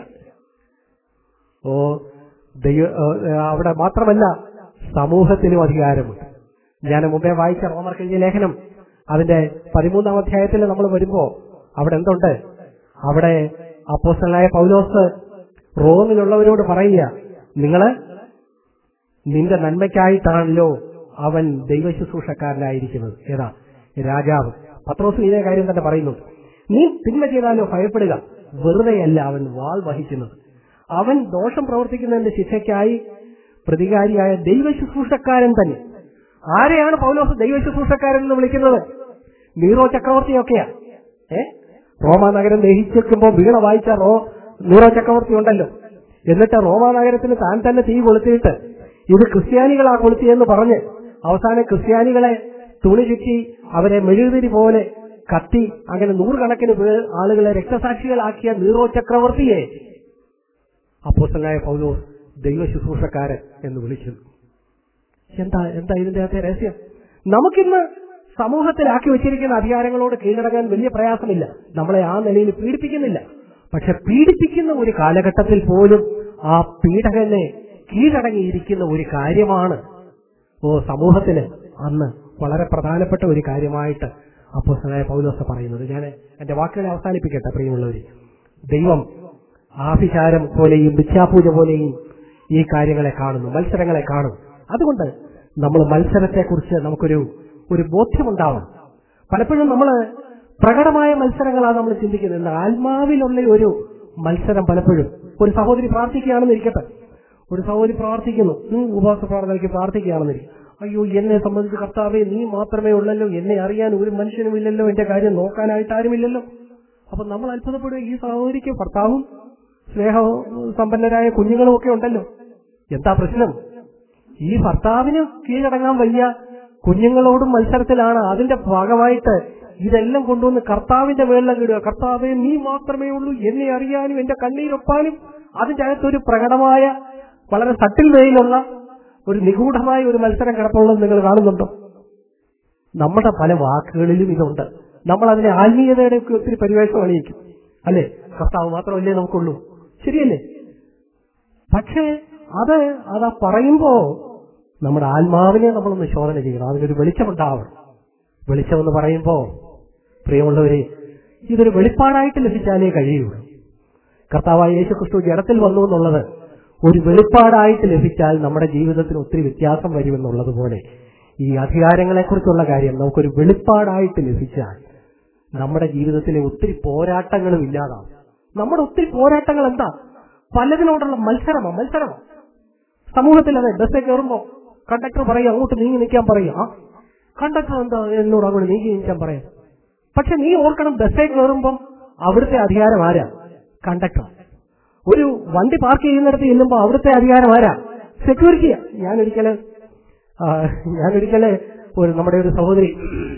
ഓ ദൈവ അവിടെ മാത്രമല്ല, സമൂഹത്തിനും അധികാരമുണ്ട്. ഞാൻ മുമ്പേ വായിച്ച റോമർക്ക് എഴുതിയ ലേഖനം അതിന്റെ പതിമൂന്നാം അധ്യായത്തിൽ നമ്മൾ വരുമ്പോ അവിടെ എന്തുണ്ട്? അവിടെ അപ്പോസ്തലനായ പൗലോസ് റോമിലുള്ളവരോട് പറയുക, നിങ്ങള് നിന്റെ നന്മയ്ക്കായിട്ടാണല്ലോ അവൻ ദൈവശുശ്രൂഷക്കാരനായിരിക്കുന്നത്. ഏതാ? രാജാവ്. പത്രോസ് ഇതേ കാര്യം തന്നെ പറയുന്നുണ്ട്. നീ തിന്മ ചെയ്താലോ ഭയപ്പെടുക, വെറുതെയല്ല അവൻ വാൾ വഹിക്കുന്നത്. അവൻ ദോഷം പ്രവർത്തിക്കുന്നതിന്റെ ശിക്ഷയ്ക്കായി പ്രതികാരിയായ ദൈവശുശ്രൂഷക്കാരൻ തന്നെ. ആരെയാണ് പൗലോസ് ദൈവശുശ്രൂഷക്കാരൻ എന്ന് വിളിക്കുന്നത്? നീറോ ചക്രവർത്തിയൊക്കെയാ. ഏ റോമാ നഗരം ദഹിച്ചിരിക്കുമ്പോൾ വീണ വായിച്ച റോ നീറോ ചക്രവർത്തി ഉണ്ടല്ലോ. എന്നിട്ട് റോമാ നഗരത്തിന് താൻ തന്നെ തീ കൊളുത്തിയിട്ട് ഇത് ക്രിസ്ത്യാനികളാ കൊളുത്തിയെന്ന് പറഞ്ഞ് അവസാനം ക്രിസ്ത്യാനികളെ തുണി ചുറ്റി അവരെ മെഴുകുതിരി പോലെ കത്തി അങ്ങനെ നൂറുകണക്കിന് പേർ ആളുകളെ രക്തസാക്ഷികളാക്കിയ നീറോ ചക്രവർത്തിയെ അപ്പോസ്തലനായ പൗലോസ് ദൈവശുശ്രൂഷക്കാരൻ എന്ന് വിളിച്ചു. എന്താ എന്താ ഇതിന്റെ അകത്തെ രഹസ്യം? നമുക്കിന്ന് സമൂഹത്തിലാക്കി വെച്ചിരിക്കുന്ന അധികാരങ്ങളോട് കീഴടങ്ങാൻ വലിയ പ്രയാസമില്ല, നമ്മളെ ആ നിലയിൽ പീഡിപ്പിക്കുന്നില്ല. പക്ഷെ പീഡിപ്പിക്കുന്ന ഒരു കാലഘട്ടത്തിൽ പോലും ആ പീഡകനെ കീഴടങ്ങിയിരിക്കുന്ന ഒരു കാര്യമാണ് ഓ സമൂഹത്തിന് അന്ന് വളരെ പ്രധാനപ്പെട്ട ഒരു കാര്യമായിട്ട് അപ്പോസ്തലനായ പൗലോസ് പറയുന്നത്. ഞാൻ എന്റെ വാക്കുകളെ അവസാനിപ്പിക്കട്ടെ പ്രിയമുള്ളവര്. ദൈവം ആഭിചാരം പോലെയും ഭിക്ഷാപൂജ പോലെയും ഈ കാര്യങ്ങളെ കാണുന്നു, മത്സരങ്ങളെ കാണുന്നു. അതുകൊണ്ട് നമ്മൾ മത്സരത്തെക്കുറിച്ച് നമുക്കൊരു ഒരു ബോധ്യമുണ്ടാവണം. പലപ്പോഴും നമ്മൾ പ്രകടമായ മത്സരങ്ങളാണ് നമ്മൾ ചിന്തിക്കുന്നത്. ആത്മാവിലുള്ള ഒരു മത്സരം പലപ്പോഴും ഒരു സഹോദരി പ്രാർത്ഥിക്കുകയാണെന്ന് ഇരിക്കട്ടെ, ഒരു സഹോദരി പ്രാർത്ഥിക്കുന്നു, നീ ഉപവാസ പ്രാർത്ഥനയ്ക്ക് പ്രാർത്ഥിക്കുകയാണെന്നിരിക്കും. അയ്യോ എന്നെ സംബന്ധിച്ച് കർത്താവേ നീ മാത്രമേ ഉള്ളല്ലോ, എന്നെ അറിയാൻ ഒരു മനുഷ്യനുമില്ലല്ലോ, എന്റെ കാര്യം നോക്കാനായിട്ട് ആരുമില്ലല്ലോ. അപ്പൊ നമ്മൾ അത്ഭുതപ്പെടുക, ഈ സഹോദരിക്ക് ഭർത്താവും സ്നേഹ സമ്പന്നരായ കുഞ്ഞുങ്ങളും ഒക്കെ ഉണ്ടല്ലോ. എന്താ പ്രശ്നം? ഈ ഭർത്താവിന് കീഴടങ്ങാൻ വയ്യ, കുഞ്ഞുങ്ങളോടും മത്സരത്തിലാണ്. അതിന്റെ ഭാഗമായിട്ട് ഇതെല്ലാം കൊണ്ടുവന്ന് കർത്താവിന്റെ മേളിലേക്ക് ഇടുക. കർത്താവേ നീ മാത്രമേ ഉള്ളൂ, എന്നെ അറിയാനും എന്റെ കണ്ണീരൊപ്പാനും. അതിന്റെ അകത്തൊരു പ്രകടമായ വളരെ സട്ടിൽ വേയിലുള്ള ഒരു നിഗൂഢമായ ഒരു മത്സരം കിടപ്പുള്ളത് നിങ്ങൾ കാണുന്നുണ്ടോ? നമ്മുടെ പല വാക്കുകളിലും ഇതുണ്ട്. നമ്മൾ അതിനെ ആത്മീയതയുടെ ഒക്കെ ഒത്തിരി പരിവേഷം അണിയിക്കും, അല്ലെ? കർത്താവ് മാത്രമല്ലേ നമുക്കുള്ളൂ, ശരിയല്ലേ? പക്ഷേ അത് അതാ പറയുമ്പോ നമ്മുടെ ആത്മാവിനെ നമ്മളൊന്ന് ശോധന ചെയ്യണം. അതിനൊരു വെളിച്ചമുണ്ടാവണം. വെളിച്ചമെന്ന് പറയുമ്പോ പ്രിയമുള്ളവരെ, ഇതൊരു വെളിപ്പാടായിട്ട് ലഭിച്ചാലേ കഴിയുള്ളൂ. കർത്താവായ യേശുക്രിസ്തു ജഡത്തിൽ വന്നു എന്നുള്ളത് ഒരു വെളിപ്പാടായിട്ട് ലഭിച്ചാൽ നമ്മുടെ ജീവിതത്തിന് ഒത്തിരി വ്യത്യാസം വരുമെന്നുള്ളതുപോലെ ഈ അധികാരങ്ങളെക്കുറിച്ചുള്ള കാര്യം നമുക്കൊരു വെളിപ്പാടായിട്ട് ലഭിച്ചാൽ നമ്മുടെ ജീവിതത്തിലെ ഒത്തിരി പോരാട്ടങ്ങളും ഇല്ലാതാവും. നമ്മുടെ ഒത്തിരി പോരാട്ടങ്ങൾ എന്താ? പലതിനോടുള്ള മത്സരമോ മത്സരമോ സമൂഹത്തിൽ. അതെ, ബസ്സിൽ കയറുമ്പോ കണ്ടക്ടർ പറയും അങ്ങോട്ട് നീങ്ങി നിൽക്കാൻ പറയും. ആ കണ്ടക്ടർ എന്താ എന്നോട് അങ്ങോട്ട് നീങ്ങി നിൽക്കാൻ പറയാം. പക്ഷെ നീ ഓർക്കണം, ബസ്സിൽ കയറുമ്പം അവിടുത്തെ അധികാരം ആരാ? കണ്ടക്ടർ. ഒരു വണ്ടി പാർക്ക് ചെയ്യുന്നിടത്ത് ചെല്ലുമ്പോ അവിടുത്തെ അധികാരം ആരാ? സെക്യൂരിറ്റിയാ. ഞാനൊരിക്കല് ഞാനൊരിക്കല് ഒരു നമ്മുടെ ഒരു സഹോദരി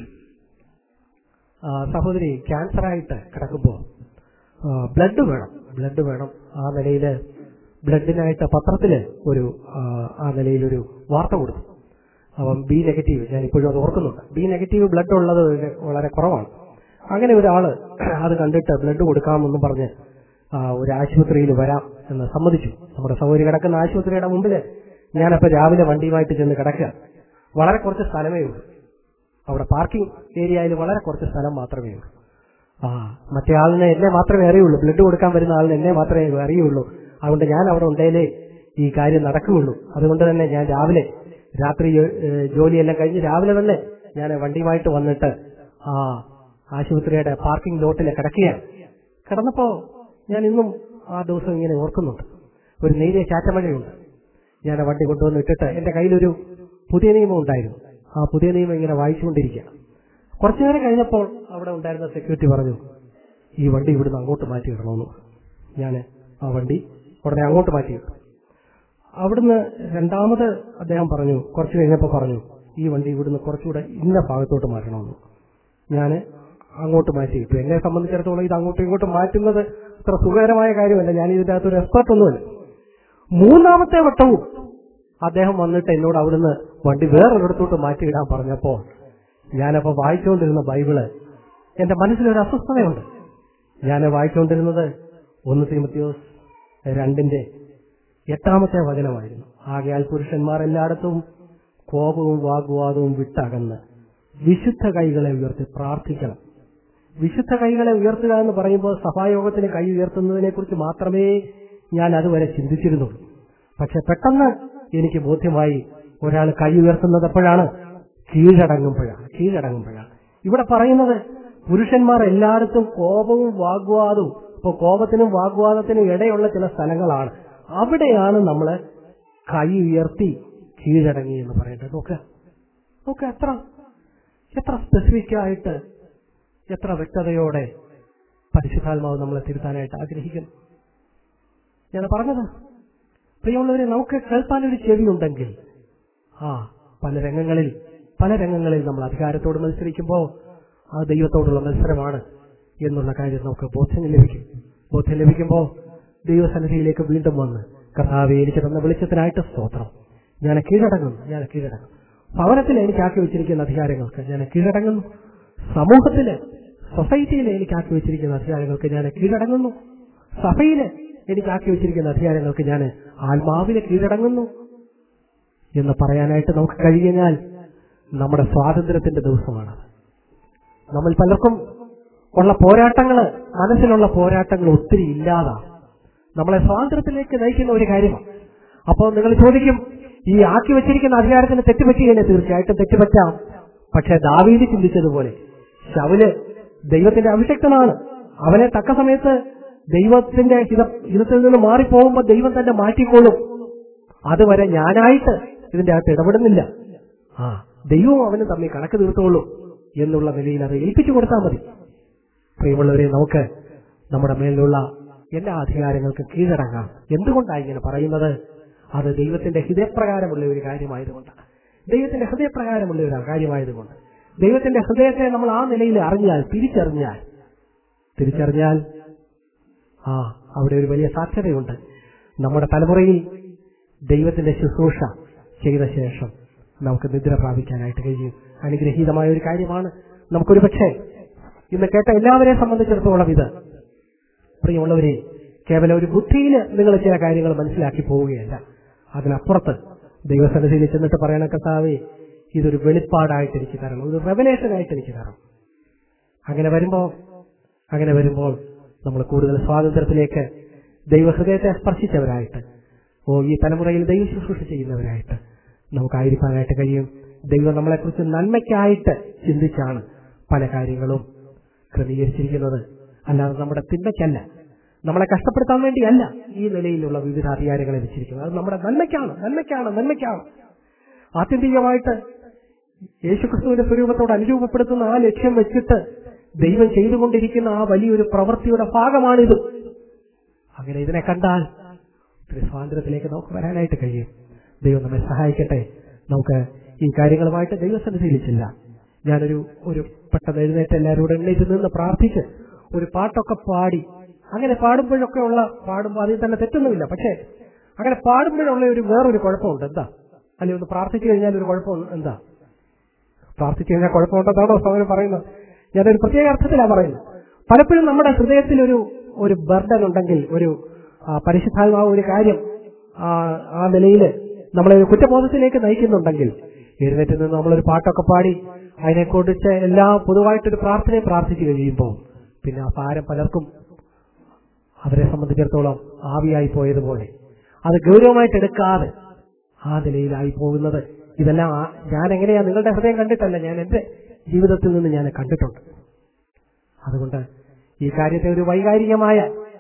സഹോദരി ക്യാൻസറായിട്ട് കിടക്കുമ്പോ ബ്ലഡ് വേണം ബ്ലഡ് വേണം ആ നിലയില് ബ്ലഡിനായിട്ട് പത്രത്തില് ഒരു ആ നിലയിലൊരു വാർത്ത കൊടുത്തു. അപ്പം ബി നെഗറ്റീവ്, ഞാൻ ഇപ്പോഴും അത് ഓർക്കുന്നുണ്ട്. ബി നെഗറ്റീവ് ബ്ലഡ് ഉള്ളത് വളരെ കുറവാണ്. അങ്ങനെ ഒരാള് അത് കണ്ടിട്ട് ബ്ലഡ് കൊടുക്കാമെന്നും പറഞ്ഞ് ഒരു ആശുപത്രിയിൽ വരാം എന്ന് സമ്മതിച്ചു. നമ്മുടെ സൗകര്യം കിടക്കുന്ന ആശുപത്രിയുടെ മുമ്പില് ഞാനപ്പോ രാവിലെ വണ്ടിയുമായിട്ട് ചെന്ന് കിടക്കുക. വളരെ കുറച്ച് സ്ഥലമേ ഉള്ളൂ അവിടെ, പാർക്കിംഗ് ഏരിയയിൽ വളരെ കുറച്ച് സ്ഥലം മാത്രമേ ഉള്ളൂ. ആ മറ്റേ ആളിനെ എന്നെ മാത്രമേ അറിയുള്ളൂ, ബ്ലഡ് കൊടുക്കാൻ വരുന്ന ആളിനെ എന്നെ മാത്രമേ അറിയുള്ളൂ. അതുകൊണ്ട് ഞാൻ അവിടെ ഉണ്ടേലേ ഈ കാര്യം നടക്കുകയുള്ളൂ. അതുകൊണ്ട് തന്നെ ഞാൻ രാവിലെ രാത്രി ജോലിയെല്ലാം കഴിഞ്ഞ് രാവിലെ തന്നെ ഞാൻ വണ്ടിയുമായിട്ട് വന്നിട്ട് ആ ആശുപത്രിയുടെ പാർക്കിംഗ് ലോട്ടിൽ കിടക്കുകയാണ്. കിടന്നപ്പോ ഞാൻ ഇന്നും ആ ദിവസം ഇങ്ങനെ ഓർക്കുന്നുണ്ട്. ഒരു നേരിയ ചാറ്റമഴയുണ്ട്. ഞാൻ ആ വണ്ടി കൊണ്ടുവന്ന് ഇട്ടിട്ട് എന്റെ കയ്യിലൊരു പുതിയ നിയമം ഉണ്ടായിരുന്നു. ആ പുതിയ നിയമം ഇങ്ങനെ വായിച്ചുകൊണ്ടിരിക്കുക. കുറച്ചു നേരം കഴിഞ്ഞപ്പോൾ അവിടെ ഉണ്ടായിരുന്ന സെക്യൂരിറ്റി പറഞ്ഞു, ഈ വണ്ടി ഇവിടുന്ന് അങ്ങോട്ട് മാറ്റി ഇടണമെന്ന്. ഞാൻ ആ വണ്ടി ഉടനെ അങ്ങോട്ട് മാറ്റി ഇട്ടു. അവിടുന്ന് രണ്ടാമത് അദ്ദേഹം പറഞ്ഞു, കുറച്ച് കഴിഞ്ഞപ്പോൾ പറഞ്ഞു, ഈ വണ്ടി ഇവിടുന്ന് കുറച്ചുകൂടെ ഇന്ന ഭാഗത്തോട്ട് മാറ്റണമെന്ന്. ഞാൻ അങ്ങോട്ട് മാറ്റിയിട്ടു. എന്നെ സംബന്ധിച്ചിടത്തോളം ഇത് അങ്ങോട്ടും ഇങ്ങോട്ടും മാറ്റുന്നത് അത്ര സുഖകരമായ കാര്യമല്ല. ഞാൻ ഇതിന്റെ അകത്തൊരു എക്സ്പെർട്ട് ഒന്നുമല്ല. മൂന്നാമത്തെ വട്ടവും അദ്ദേഹം വന്നിട്ട് എന്നോട് അവിടുന്ന് വണ്ടി വേറൊരിടത്തോട്ട് മാറ്റിയിടാൻ പറഞ്ഞപ്പോൾ ഞാനപ്പോൾ വായിച്ചുകൊണ്ടിരുന്ന ബൈബിള് എന്റെ മനസ്സിലൊരു അസ്വസ്ഥതയുണ്ട്. ഞാൻ വായിച്ചുകൊണ്ടിരുന്നത് ഒന്ന് തീമോഥെയോസ് രണ്ടിന്റെ എട്ടാമത്തെ വചനമായിരുന്നു. ആകയാൽ പുരുഷന്മാർ എല്ലായിടത്തും കോപവും വാഗ്വാദവും വിട്ടകന്ന് വിശുദ്ധ കൈകളെ ഉയർത്തി പ്രാർത്ഥിക്കണം. വിശുദ്ധ കൈകളെ ഉയർത്തുക എന്ന് പറയുമ്പോൾ സഭായോഗത്തിന് കൈ ഉയർത്തുന്നതിനെ കുറിച്ച് മാത്രമേ ഞാൻ അതുവരെ ചിന്തിച്ചിരുന്നുള്ളൂ. പക്ഷെ പെട്ടെന്ന് എനിക്ക് ബോധ്യമായി ഒരാൾ കൈ ഉയർത്തുന്നത് എപ്പോഴാണ്? കീഴടങ്ങുമ്പോഴാണ്. കീഴടങ്ങുമ്പോഴാണ് ഇവിടെ പറയുന്നത് പുരുഷന്മാർ എല്ലായിടത്തും കോപവും വാഗ്വാദവും. ഇപ്പോൾ കോപത്തിനും വാഗ്വാദത്തിനും ഇടയുള്ള ചില സ്ഥലങ്ങളാണ്, അവിടെയാണ് നമ്മൾ കൈ ഉയർത്തി കീഴടങ്ങി എന്ന് പറയേണ്ടത്. നോക്കുക നോക്കുക എത്ര എത്ര സ്പെസിഫിക് ആയിട്ട്, എത്ര വ്യക്തതയോടെ പരിശുദ്ധാത്മാവ് നമ്മളെ തിരുത്താനായിട്ട് ആഗ്രഹിക്കുന്നു. ഞാൻ പറഞ്ഞത് പ്രിയമുള്ളവരെ, നമുക്ക് കേൾപ്പാനൊരു ചെവിയുണ്ടെങ്കിൽ ആ പല രംഗങ്ങളിൽ പല രംഗങ്ങളിൽ നമ്മൾ അധികാരത്തോട് മത്സരിക്കുമ്പോൾ ആ ദൈവത്തോടുള്ള മത്സരമാണ് എന്നുള്ള കാര്യം നമുക്ക് ബോധ്യം ലഭിക്കും. ബോധ്യം ലഭിക്കുമ്പോൾ ദൈവസന്നിധിയിലേക്ക് വീണ്ടും വന്ന് കർത്താവേ, എനിക്ക് തന്ന വെളിച്ചത്തിനായിട്ട് സ്തോത്രം, ഞാൻ കീഴടങ്ങുന്നു, ഞാൻ കീഴടങ്ങുന്നു. ഭവനത്തിൽ എനിക്കാക്കി വെച്ചിരിക്കുന്ന അധികാരങ്ങൾക്ക് ഞാൻ കീഴടങ്ങുന്നു. സമൂഹത്തില് സൊസൈറ്റിയിൽ എനിക്കാക്കി വെച്ചിരിക്കുന്ന അധികാരങ്ങൾക്ക് ഞാൻ കീഴടങ്ങുന്നു. സഭയില് എനിക്കാക്കി വെച്ചിരിക്കുന്ന അധികാരങ്ങൾക്ക് ഞാൻ ആത്മാവിന് കീഴടങ്ങുന്നു എന്ന് പറയാനായിട്ട് നമുക്ക് കഴിഞ്ഞാൽ നമ്മുടെ സ്വാതന്ത്ര്യത്തിന്റെ ദിവസമാണ്. നമ്മൾ പലർക്കും ഉള്ള പോരാട്ടങ്ങള്, മനസ്സിലുള്ള പോരാട്ടങ്ങൾ ഒത്തിരി ഇല്ലാതാണ് നമ്മളെ സ്വാതന്ത്ര്യത്തിലേക്ക് നയിക്കുന്ന ഒരു കാര്യമാണ്. അപ്പോൾ നിങ്ങൾ ചോദിക്കും, ഈ ആക്കി വെച്ചിരിക്കുന്ന അധികാരത്തിന് തെറ്റുപറ്റിയല്ലേ? തീർച്ചയായിട്ടും തെറ്റുപറ്റാം. പക്ഷെ ദാവീദ് ചിന്തിച്ചതുപോലെ ശൗല് ദൈവത്തിന്റെ അഭിഷിക്തനാണ്. അവനെ തക്ക സമയത്ത് ദൈവത്തിന്റെ ഹിത ഹിതത്തിൽ നിന്ന് മാറിപ്പോകുമ്പോൾ ദൈവം തന്നെ മാറ്റിക്കോളും. അതുവരെ ഞാനായിട്ട് ഇതിന്റെ അകത്ത് ഇടപെടുന്നില്ല. ആ ദൈവവും അവനും തമ്മിൽ കണക്ക് തീർത്തോളൂ എന്നുള്ള നിലയിൽ അത് ഏൽപ്പിച്ചു കൊടുത്താൽ മതി. പ്രിയമുള്ളവരെ, നമുക്ക് നമ്മുടെ മേലുള്ള എല്ലാ അധികാരങ്ങൾക്കും കീഴടങ്ങാം. എന്തുകൊണ്ടാണ് ഇങ്ങനെ പറയുന്നത്? അത് ദൈവത്തിന്റെ ഹൃദയപ്രകാരമുള്ള ഒരു കാര്യമായതുകൊണ്ട്, ദൈവത്തിന്റെ ഹൃദയപ്രകാരമുള്ള ഒരു കാര്യമായതുകൊണ്ട്, ദൈവത്തിന്റെ ഹൃദയത്തെ നമ്മൾ ആ നിലയിൽ അറിഞ്ഞാൽ, തിരിച്ചറിഞ്ഞാൽ തിരിച്ചറിഞ്ഞാൽ ആ അവിടെ ഒരു വലിയ സാധ്യതയുണ്ട്. നമ്മുടെ തലമുറയിൽ ദൈവത്തിന്റെ ശുശ്രൂഷ ചെയ്ത ശേഷം നമുക്ക് നിദ്ര പ്രാപിക്കാനായിട്ട് കഴിയും. അനുഗ്രഹീതമായ ഒരു കാര്യമാണ്. നമുക്കൊരു പക്ഷേ ഇന്ന് കേട്ട എല്ലാവരെയും സംബന്ധിച്ചിടത്തോളം ഇത്, പ്രിയമുള്ളവരെ, കേവലം ഒരു ബുദ്ധിയിൽ നിങ്ങൾ ചില കാര്യങ്ങൾ മനസ്സിലാക്കി പോവുകയല്ല. അതിനപ്പുറത്ത് ദൈവസന്നിധിയിൽ ചെന്നിട്ട് പറയണ കർത്താവേ, ഇതൊരു വെളിപ്പാടായിട്ട് എനിക്ക് തരണം, ഒരു റെവലേഷനായിട്ട് എനിക്ക് തരണം. അങ്ങനെ വരുമ്പോൾ അങ്ങനെ വരുമ്പോൾ നമ്മൾ കൂടുതൽ സ്വാതന്ത്ര്യത്തിലേക്ക് ദൈവഹൃദയത്തെ സ്പർശിച്ചവരായിട്ട്, ഓ ഈ തലമുറയിൽ ദൈവ ശുശ്രൂഷ ചെയ്യുന്നവരായിട്ട് നമുക്കായിരിക്കാനായിട്ട് കഴിയും. ദൈവം നമ്മളെക്കുറിച്ച് നന്മയ്ക്കായിട്ട് ചിന്തിച്ചാണ് പല കാര്യങ്ങളും ക്രമീകരിച്ചിരിക്കുന്നത്. അല്ലാതെ നമ്മുടെ തിന്മയ്ക്കല്ല, നമ്മളെ കഷ്ടപ്പെടുത്താൻ വേണ്ടിയല്ല ഈ നിലയിലുള്ള വിവിധ അധികാരങ്ങളെ വെച്ചിരിക്കുന്നത്. അത് നമ്മുടെ നന്മയ്ക്കാണ്, നന്മയ്ക്കാണ്, നന്മയ്ക്കാണ്. ആത്യന്തികമായിട്ട് യേശുക്രിസ്തുവിന്റെ സ്വരൂപത്തോട് അനുരൂപപ്പെടുത്തുന്ന ആ ലക്ഷ്യം വെച്ചിട്ട് ദൈവം ചെയ്തുകൊണ്ടിരിക്കുന്ന ആ വലിയൊരു പ്രവൃത്തിയുടെ ഭാഗമാണിത്. അങ്ങനെ ഇതിനെ കണ്ടാൽ ഒത്തിരി സ്വാതന്ത്ര്യത്തിലേക്ക് നമുക്ക് വരാനായിട്ട് കഴിയും. ദൈവം നമ്മെ സഹായിക്കട്ടെ. നമുക്ക് ഈ കാര്യങ്ങളുമായിട്ട് ദൈവസന്നിധിയിൽ ചെല്ലാം. ഞാനൊരു ഒരു പെട്ടെന്ന് എഴുന്നേറ്റ് എല്ലാവരോടും എണ്ണീറ്റ് നിന്ന് പ്രാർത്ഥിച്ച് ഒരു പാട്ടൊക്കെ പാടി, അങ്ങനെ പാടുമ്പോഴൊക്കെ ഉള്ള പാടുമ്പോൾ അതിൽ തന്നെ തെറ്റൊന്നുമില്ല. പക്ഷേ അങ്ങനെ പാടുമ്പോഴുള്ള ഒരു വേറൊരു കുഴപ്പമുണ്ട്. എന്താ? അല്ലെങ്കിൽ ഒന്ന് പ്രാർത്ഥിച്ചു കഴിഞ്ഞാൽ ഒരു കുഴപ്പം എന്താ? പ്രാർത്ഥിച്ചു കഴിഞ്ഞാൽ കുഴപ്പമുണ്ടെന്നാണോ സൗകര്യം പറയുന്നത്? ഞാനൊരു പ്രത്യേക അർത്ഥത്തിലാണ് പറയുന്നത്. പലപ്പോഴും നമ്മുടെ ഹൃദയത്തിൽ ഒരു ഒരു ബർഡൻ ഉണ്ടെങ്കിൽ, ഒരു പരിശുദ്ധാത്മാവ് ഒരു കാര്യം ആ നിലയിൽ നമ്മളെ ഒരു കുറ്റബോധത്തിലേക്ക് നയിക്കുന്നുണ്ടെങ്കിൽ, എഴുന്നേറ്റ് നിന്ന് നമ്മളൊരു പാട്ടൊക്കെ പാടി അതിനെക്കുറിച്ച് എല്ലാ പൊതുവായിട്ടൊരു പ്രാർത്ഥനയെ പ്രാർത്ഥിച്ചു കഴിയുമ്പോൾ പിന്നെ ആ ഭാരം പലർക്കും അവരെ സംബന്ധിച്ചിടത്തോളം ആവിയായി പോയതുപോലെ അത് ഗൗരവമായിട്ട് എടുക്കാതെ ആ നിലയിലായി പോകുന്നത്. ഇതെല്ലാം ഞാൻ എങ്ങനെയാ നിങ്ങളുടെ ഹൃദയം കണ്ടിട്ടല്ല, ഞാൻ എന്റെ ജീവിതത്തിൽ നിന്ന് ഞാൻ കണ്ടിട്ടുണ്ട്. അതുകൊണ്ട് ഈ കാര്യത്തെ ഒരു വൈകാരികമായ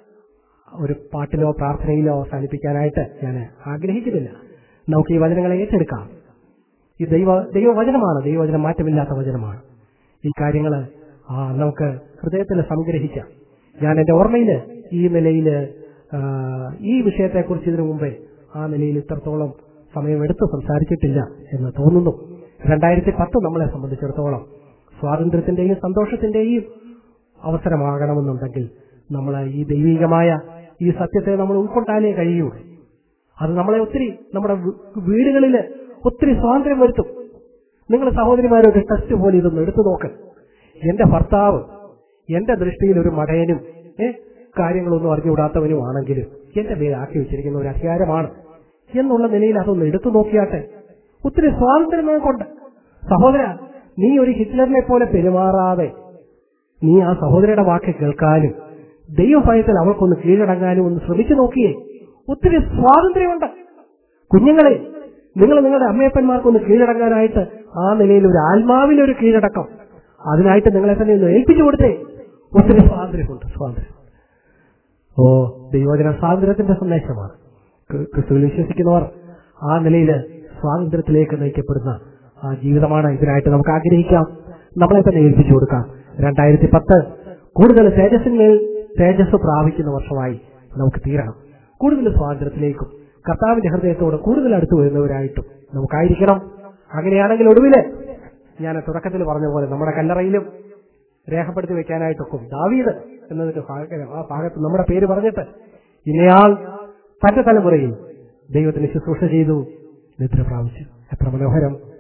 ഒരു പാട്ടിലോ പ്രാർത്ഥനയിലോ അവസാനിപ്പിക്കാനായിട്ട് ഞാൻ ആഗ്രഹിക്കുന്നില്ല. നമുക്ക് ഈ വചനങ്ങളെ ഏറ്റെടുക്കാം. ഈ ദൈവ ദൈവവചനമാണ്, ദൈവവചനം മാറ്റമില്ലാത്ത വചനമാണ്. ഈ കാര്യങ്ങൾ ആ നമുക്ക് ഹൃദയത്തിൽ സംഗ്രഹിക്കാം. ഞാൻ എന്റെ ഓർമ്മയിൽ ഈ നിലയിൽ ഈ വിഷയത്തെക്കുറിച്ച് ഇതിനു മുമ്പേ ആ നിലയിൽ ഇത്രത്തോളം സമയമെടുത്ത് സംസാരിച്ചിട്ടില്ല എന്ന് തോന്നുന്നു. രണ്ടായിരത്തി പത്ത് നമ്മളെ സംബന്ധിച്ചിടത്തോളം സ്വാതന്ത്ര്യത്തിന്റെയും സന്തോഷത്തിന്റെയും അവസരമാകണമെന്നുണ്ടെങ്കിൽ നമ്മൾ ഈ ദൈവികമായ ഈ സത്യത്തെ നമ്മൾ ഉൾക്കൊണ്ടാലേ കഴിയുള്ളൂ. അത് നമ്മളെ ഒത്തിരി നമ്മുടെ വീടുകളിൽ ഒത്തിരി സ്വാതന്ത്ര്യം വരുത്തും. നിങ്ങൾ സഹോദരിമാരൊരു ടെസ്റ്റ് പോലെ ഇതൊന്ന് എടുത്തു നോക്ക്. എന്റെ ഭർത്താവ് എന്റെ ദൃഷ്ടിയിൽ ഒരു മടയനും ഏഹ് കാര്യങ്ങളൊന്നും അറിഞ്ഞുകൂടാത്തവനുമാണെങ്കിലും എന്റെ പേര് ആക്കി വെച്ചിരിക്കുന്ന ഒരു അധികാരമാണ് എന്നുള്ള നിലയിൽ അതൊന്ന് എടുത്തു നോക്കിയാട്ടെ. ഒത്തിരി സ്വാതന്ത്ര്യം നമുക്കുണ്ട്. സഹോദര, നീ ഒരു ഹിറ്റ്ലറിനെ പോലെ പെരുമാറാതെ നീ ആ സഹോദരിയുടെ വാക്ക് കേൾക്കാനും ദൈവഭയത്തിൽ അവൾക്കൊന്ന് കീഴടങ്ങാനും ഒന്ന് ശ്രമിച്ചു നോക്കിയേ. ഒത്തിരി സ്വാതന്ത്ര്യമുണ്ട്. കുഞ്ഞുങ്ങളെ, നിങ്ങൾ നിങ്ങളുടെ അമ്മയപ്പന്മാർക്കൊന്ന് കീഴടങ്ങാനായിട്ട് ആ നിലയിൽ ഒരു ആത്മാവിലൊരു കീഴടക്കം അതിനായിട്ട് നിങ്ങളെ തന്നെ ഒന്ന് ഏൽപ്പിച്ചു കൊടുത്തേ. ഒത്തിരി സ്വാതന്ത്ര്യമുണ്ട്. സ്വാതന്ത്ര്യം ഓ ദൈവവചന സ്വാതന്ത്ര്യത്തിന്റെ സന്ദേശമാണ്. ക്രിസ്തുവിൽ വിശ്വസിക്കുന്നവർ ആ നിലയിൽ സ്വാതന്ത്ര്യത്തിലേക്ക് നയിക്കപ്പെടുന്ന ആ ജീവിതമാണ് ഇതിനായിട്ട് നമുക്ക് ആഗ്രഹിക്കാം. നമ്മളെ തന്നെ ഏൽപ്പിച്ചു കൊടുക്കാം. രണ്ടായിരത്തി പത്ത് കൂടുതൽ തേജസ്സിന്മേൽ തേജസ് പ്രാപിക്കുന്ന വർഷമായി നമുക്ക് തീരണം. കൂടുതൽ സ്വാതന്ത്ര്യത്തിലേക്കും കർത്താവിന്റെ ഹൃദയത്തോട് കൂടുതൽ അടുത്തു വരുന്നവരായിട്ടും നമുക്കായിരിക്കണം. അങ്ങനെയാണെങ്കിൽ ഒടുവില് ഞാൻ തുടക്കത്തിൽ പറഞ്ഞ പോലെ നമ്മുടെ കല്ലറയിലും രേഖപ്പെടുത്തി വെക്കാനായിട്ടൊക്കെ ദാവീദ് എന്നതിന്റെ ആ ഭാഗത്ത് നമ്മുടെ പേര് പറഞ്ഞിട്ട് ഇന്നയാൾ തന്റെ തലമുറയിൽ ദൈവത്തിന് ശുശ്രൂഷ ചെയ്തു നിദ്ര പ്രാപിച്ചു. എത്ര മനോഹരം!